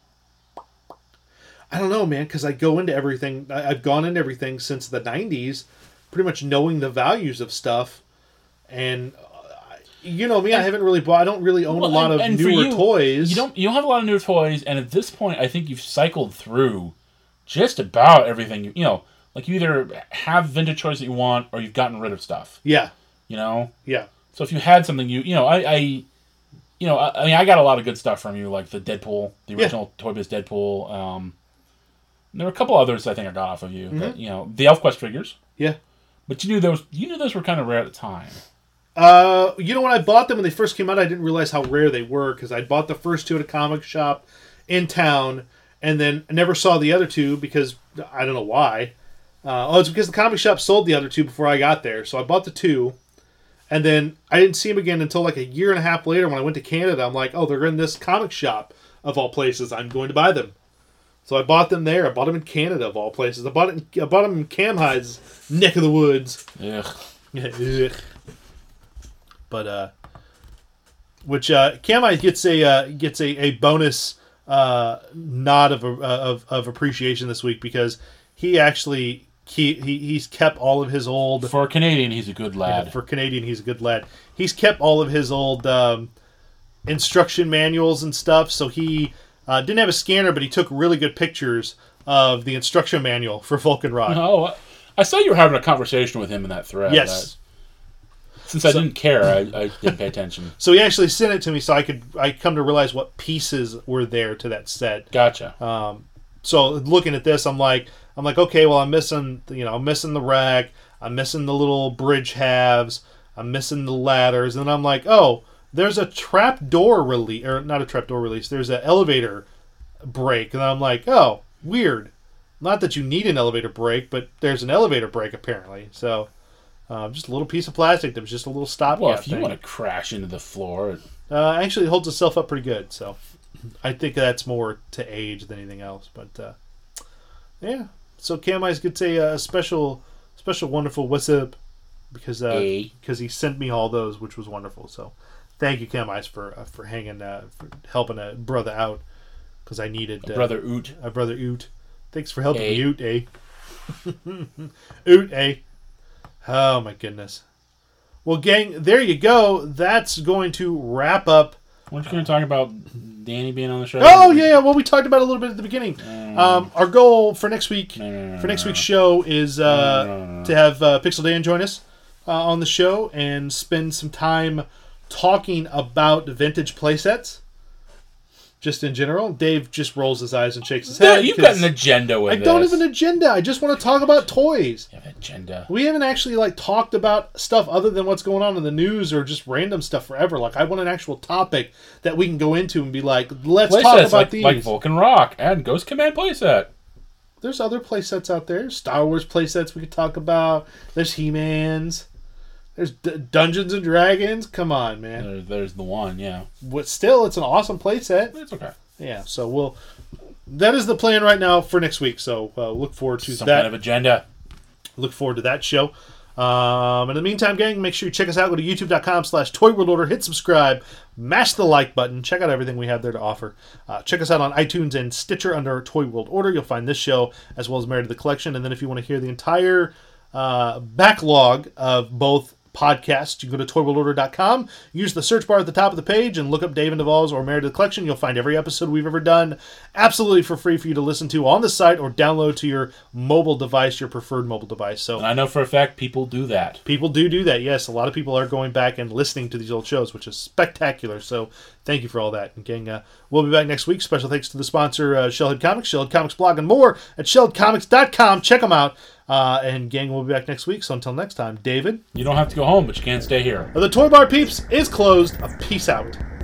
Speaker 2: don't know, man, because I go into everything... I've gone into everything since the 90s, pretty much knowing the values of stuff, and... you know me, I haven't really bought. I don't really own a lot of newer toys.
Speaker 3: You don't have a lot of newer toys, and at this point, I think you've cycled through just about everything. You know, like you either have vintage toys that you want, or you've gotten rid of stuff.
Speaker 2: Yeah.
Speaker 3: You know.
Speaker 2: Yeah.
Speaker 3: So if you had something, I got a lot of good stuff from you, like the Deadpool, the original Toy Biz Deadpool. There were a couple others I think I got off of you. Mm-hmm. But, the ElfQuest figures.
Speaker 2: Yeah.
Speaker 3: But you knew those were kind of rare at the time.
Speaker 2: When I bought them when they first came out, I didn't realize how rare they were because I bought the first two at a comic shop in town, and then I never saw the other two because I don't know why. It's because the comic shop sold the other two before I got there, so I bought the two, and then I didn't see them again until like a year and a half later when I went to Canada. I'm like, oh, they're in this comic shop of all places. I'm going to buy them. So I bought them there. I bought them in Canada of all places. I bought them in Cam Hyde's neck of the woods.
Speaker 3: Ugh.
Speaker 2: But which Cam Hyde gets a bonus nod of appreciation this week because he actually he's kept all of his old.
Speaker 3: For a Canadian, he's a good lad.
Speaker 2: Yeah, for Canadian, he's a good lad. He's kept all of his old instruction manuals and stuff. So he. Didn't have a scanner, but he took really good pictures of the instruction manual for Vulcan Rock.
Speaker 3: Oh, I saw you were having a conversation with him in that thread.
Speaker 2: Yes.
Speaker 3: Since I didn't care, I didn't pay attention.
Speaker 2: So he actually sent it to me so I come to realize what pieces were there to that set.
Speaker 3: Gotcha.
Speaker 2: So looking at this, I'm like, okay, well, I'm missing the rack. I'm missing the little bridge halves. I'm missing the ladders. And I'm like, oh, there's a trapdoor release, or not a trapdoor release. There's an elevator brake, and I'm like, oh, weird. Not that you need an elevator brake, but there's an elevator brake apparently. So, just a little piece of plastic that was just a little stopgap.
Speaker 3: Well, if you want to crash into the floor,
Speaker 2: actually, it holds itself up pretty good. So, I think that's more to age than anything else. But yeah, so Cam Eyes gets a special, wonderful what's up because he sent me all those, which was wonderful. So. Thank you, Cam Ice, for hanging, for helping a brother out, because I needed
Speaker 3: a brother Oot.
Speaker 2: A brother Oot. Thanks for helping me, Oot, eh? Oot, eh? Oh my goodness. Well, gang, there you go. That's going to wrap up.
Speaker 3: Weren't you going to talk about Danny being on the show?
Speaker 2: Oh yeah. Well, we talked about it a little bit at the beginning. Our goal for next week, next week's show, is to have Pixel Dan join us on the show and spend some time talking about vintage playsets, just in general. Dave just rolls his eyes and shakes his head.
Speaker 3: You've got an agenda with this.
Speaker 2: I don't have an agenda. I just want to talk about toys.
Speaker 3: You have an agenda.
Speaker 2: We haven't actually talked about stuff other than what's going on in the news or just random stuff forever. I want an actual topic that we can go into and be like, let's talk about these.
Speaker 3: Like Vulcan Rock and Ghost Command playset.
Speaker 2: There's other playsets out there. Star Wars playsets we could talk about. There's He-Mans. There's Dungeons and Dragons. Come on, man.
Speaker 3: There's the one, yeah.
Speaker 2: But still, it's an awesome playset.
Speaker 3: It's okay.
Speaker 2: Yeah, so that is the plan right now for next week. So look forward to
Speaker 3: some kind of agenda.
Speaker 2: Look forward to that show. In the meantime, gang, make sure you check us out. Go to youtube.com/ToyWorldOrder. Hit subscribe. Mash the like button. Check out everything we have there to offer. Check us out on iTunes and Stitcher under Toy World Order. You'll find this show as well as Married to the Collection. And then if you want to hear the entire backlog of both podcasts, you can go to toyworldorder.com, use the search bar at the top of the page, and look up Dave and Duvall's or Married to the Collection. You'll find every episode we've ever done absolutely for free for you to listen to on the site or download to your mobile device, your preferred mobile device. So,
Speaker 3: and I know for a fact people do that.
Speaker 2: People do that, yes. A lot of people are going back and listening to these old shows, which is spectacular. So thank you for all that. And gang, we'll be back next week. Special thanks to the sponsor, Shellhead Comics, Shellhead Comics blog, and more at shellheadcomics.com. Check them out. And gang, we'll be back next week. So until next time, David.
Speaker 3: You don't have to go home, but you can't stay here.
Speaker 2: The Toy Bar Peeps is closed. Peace out.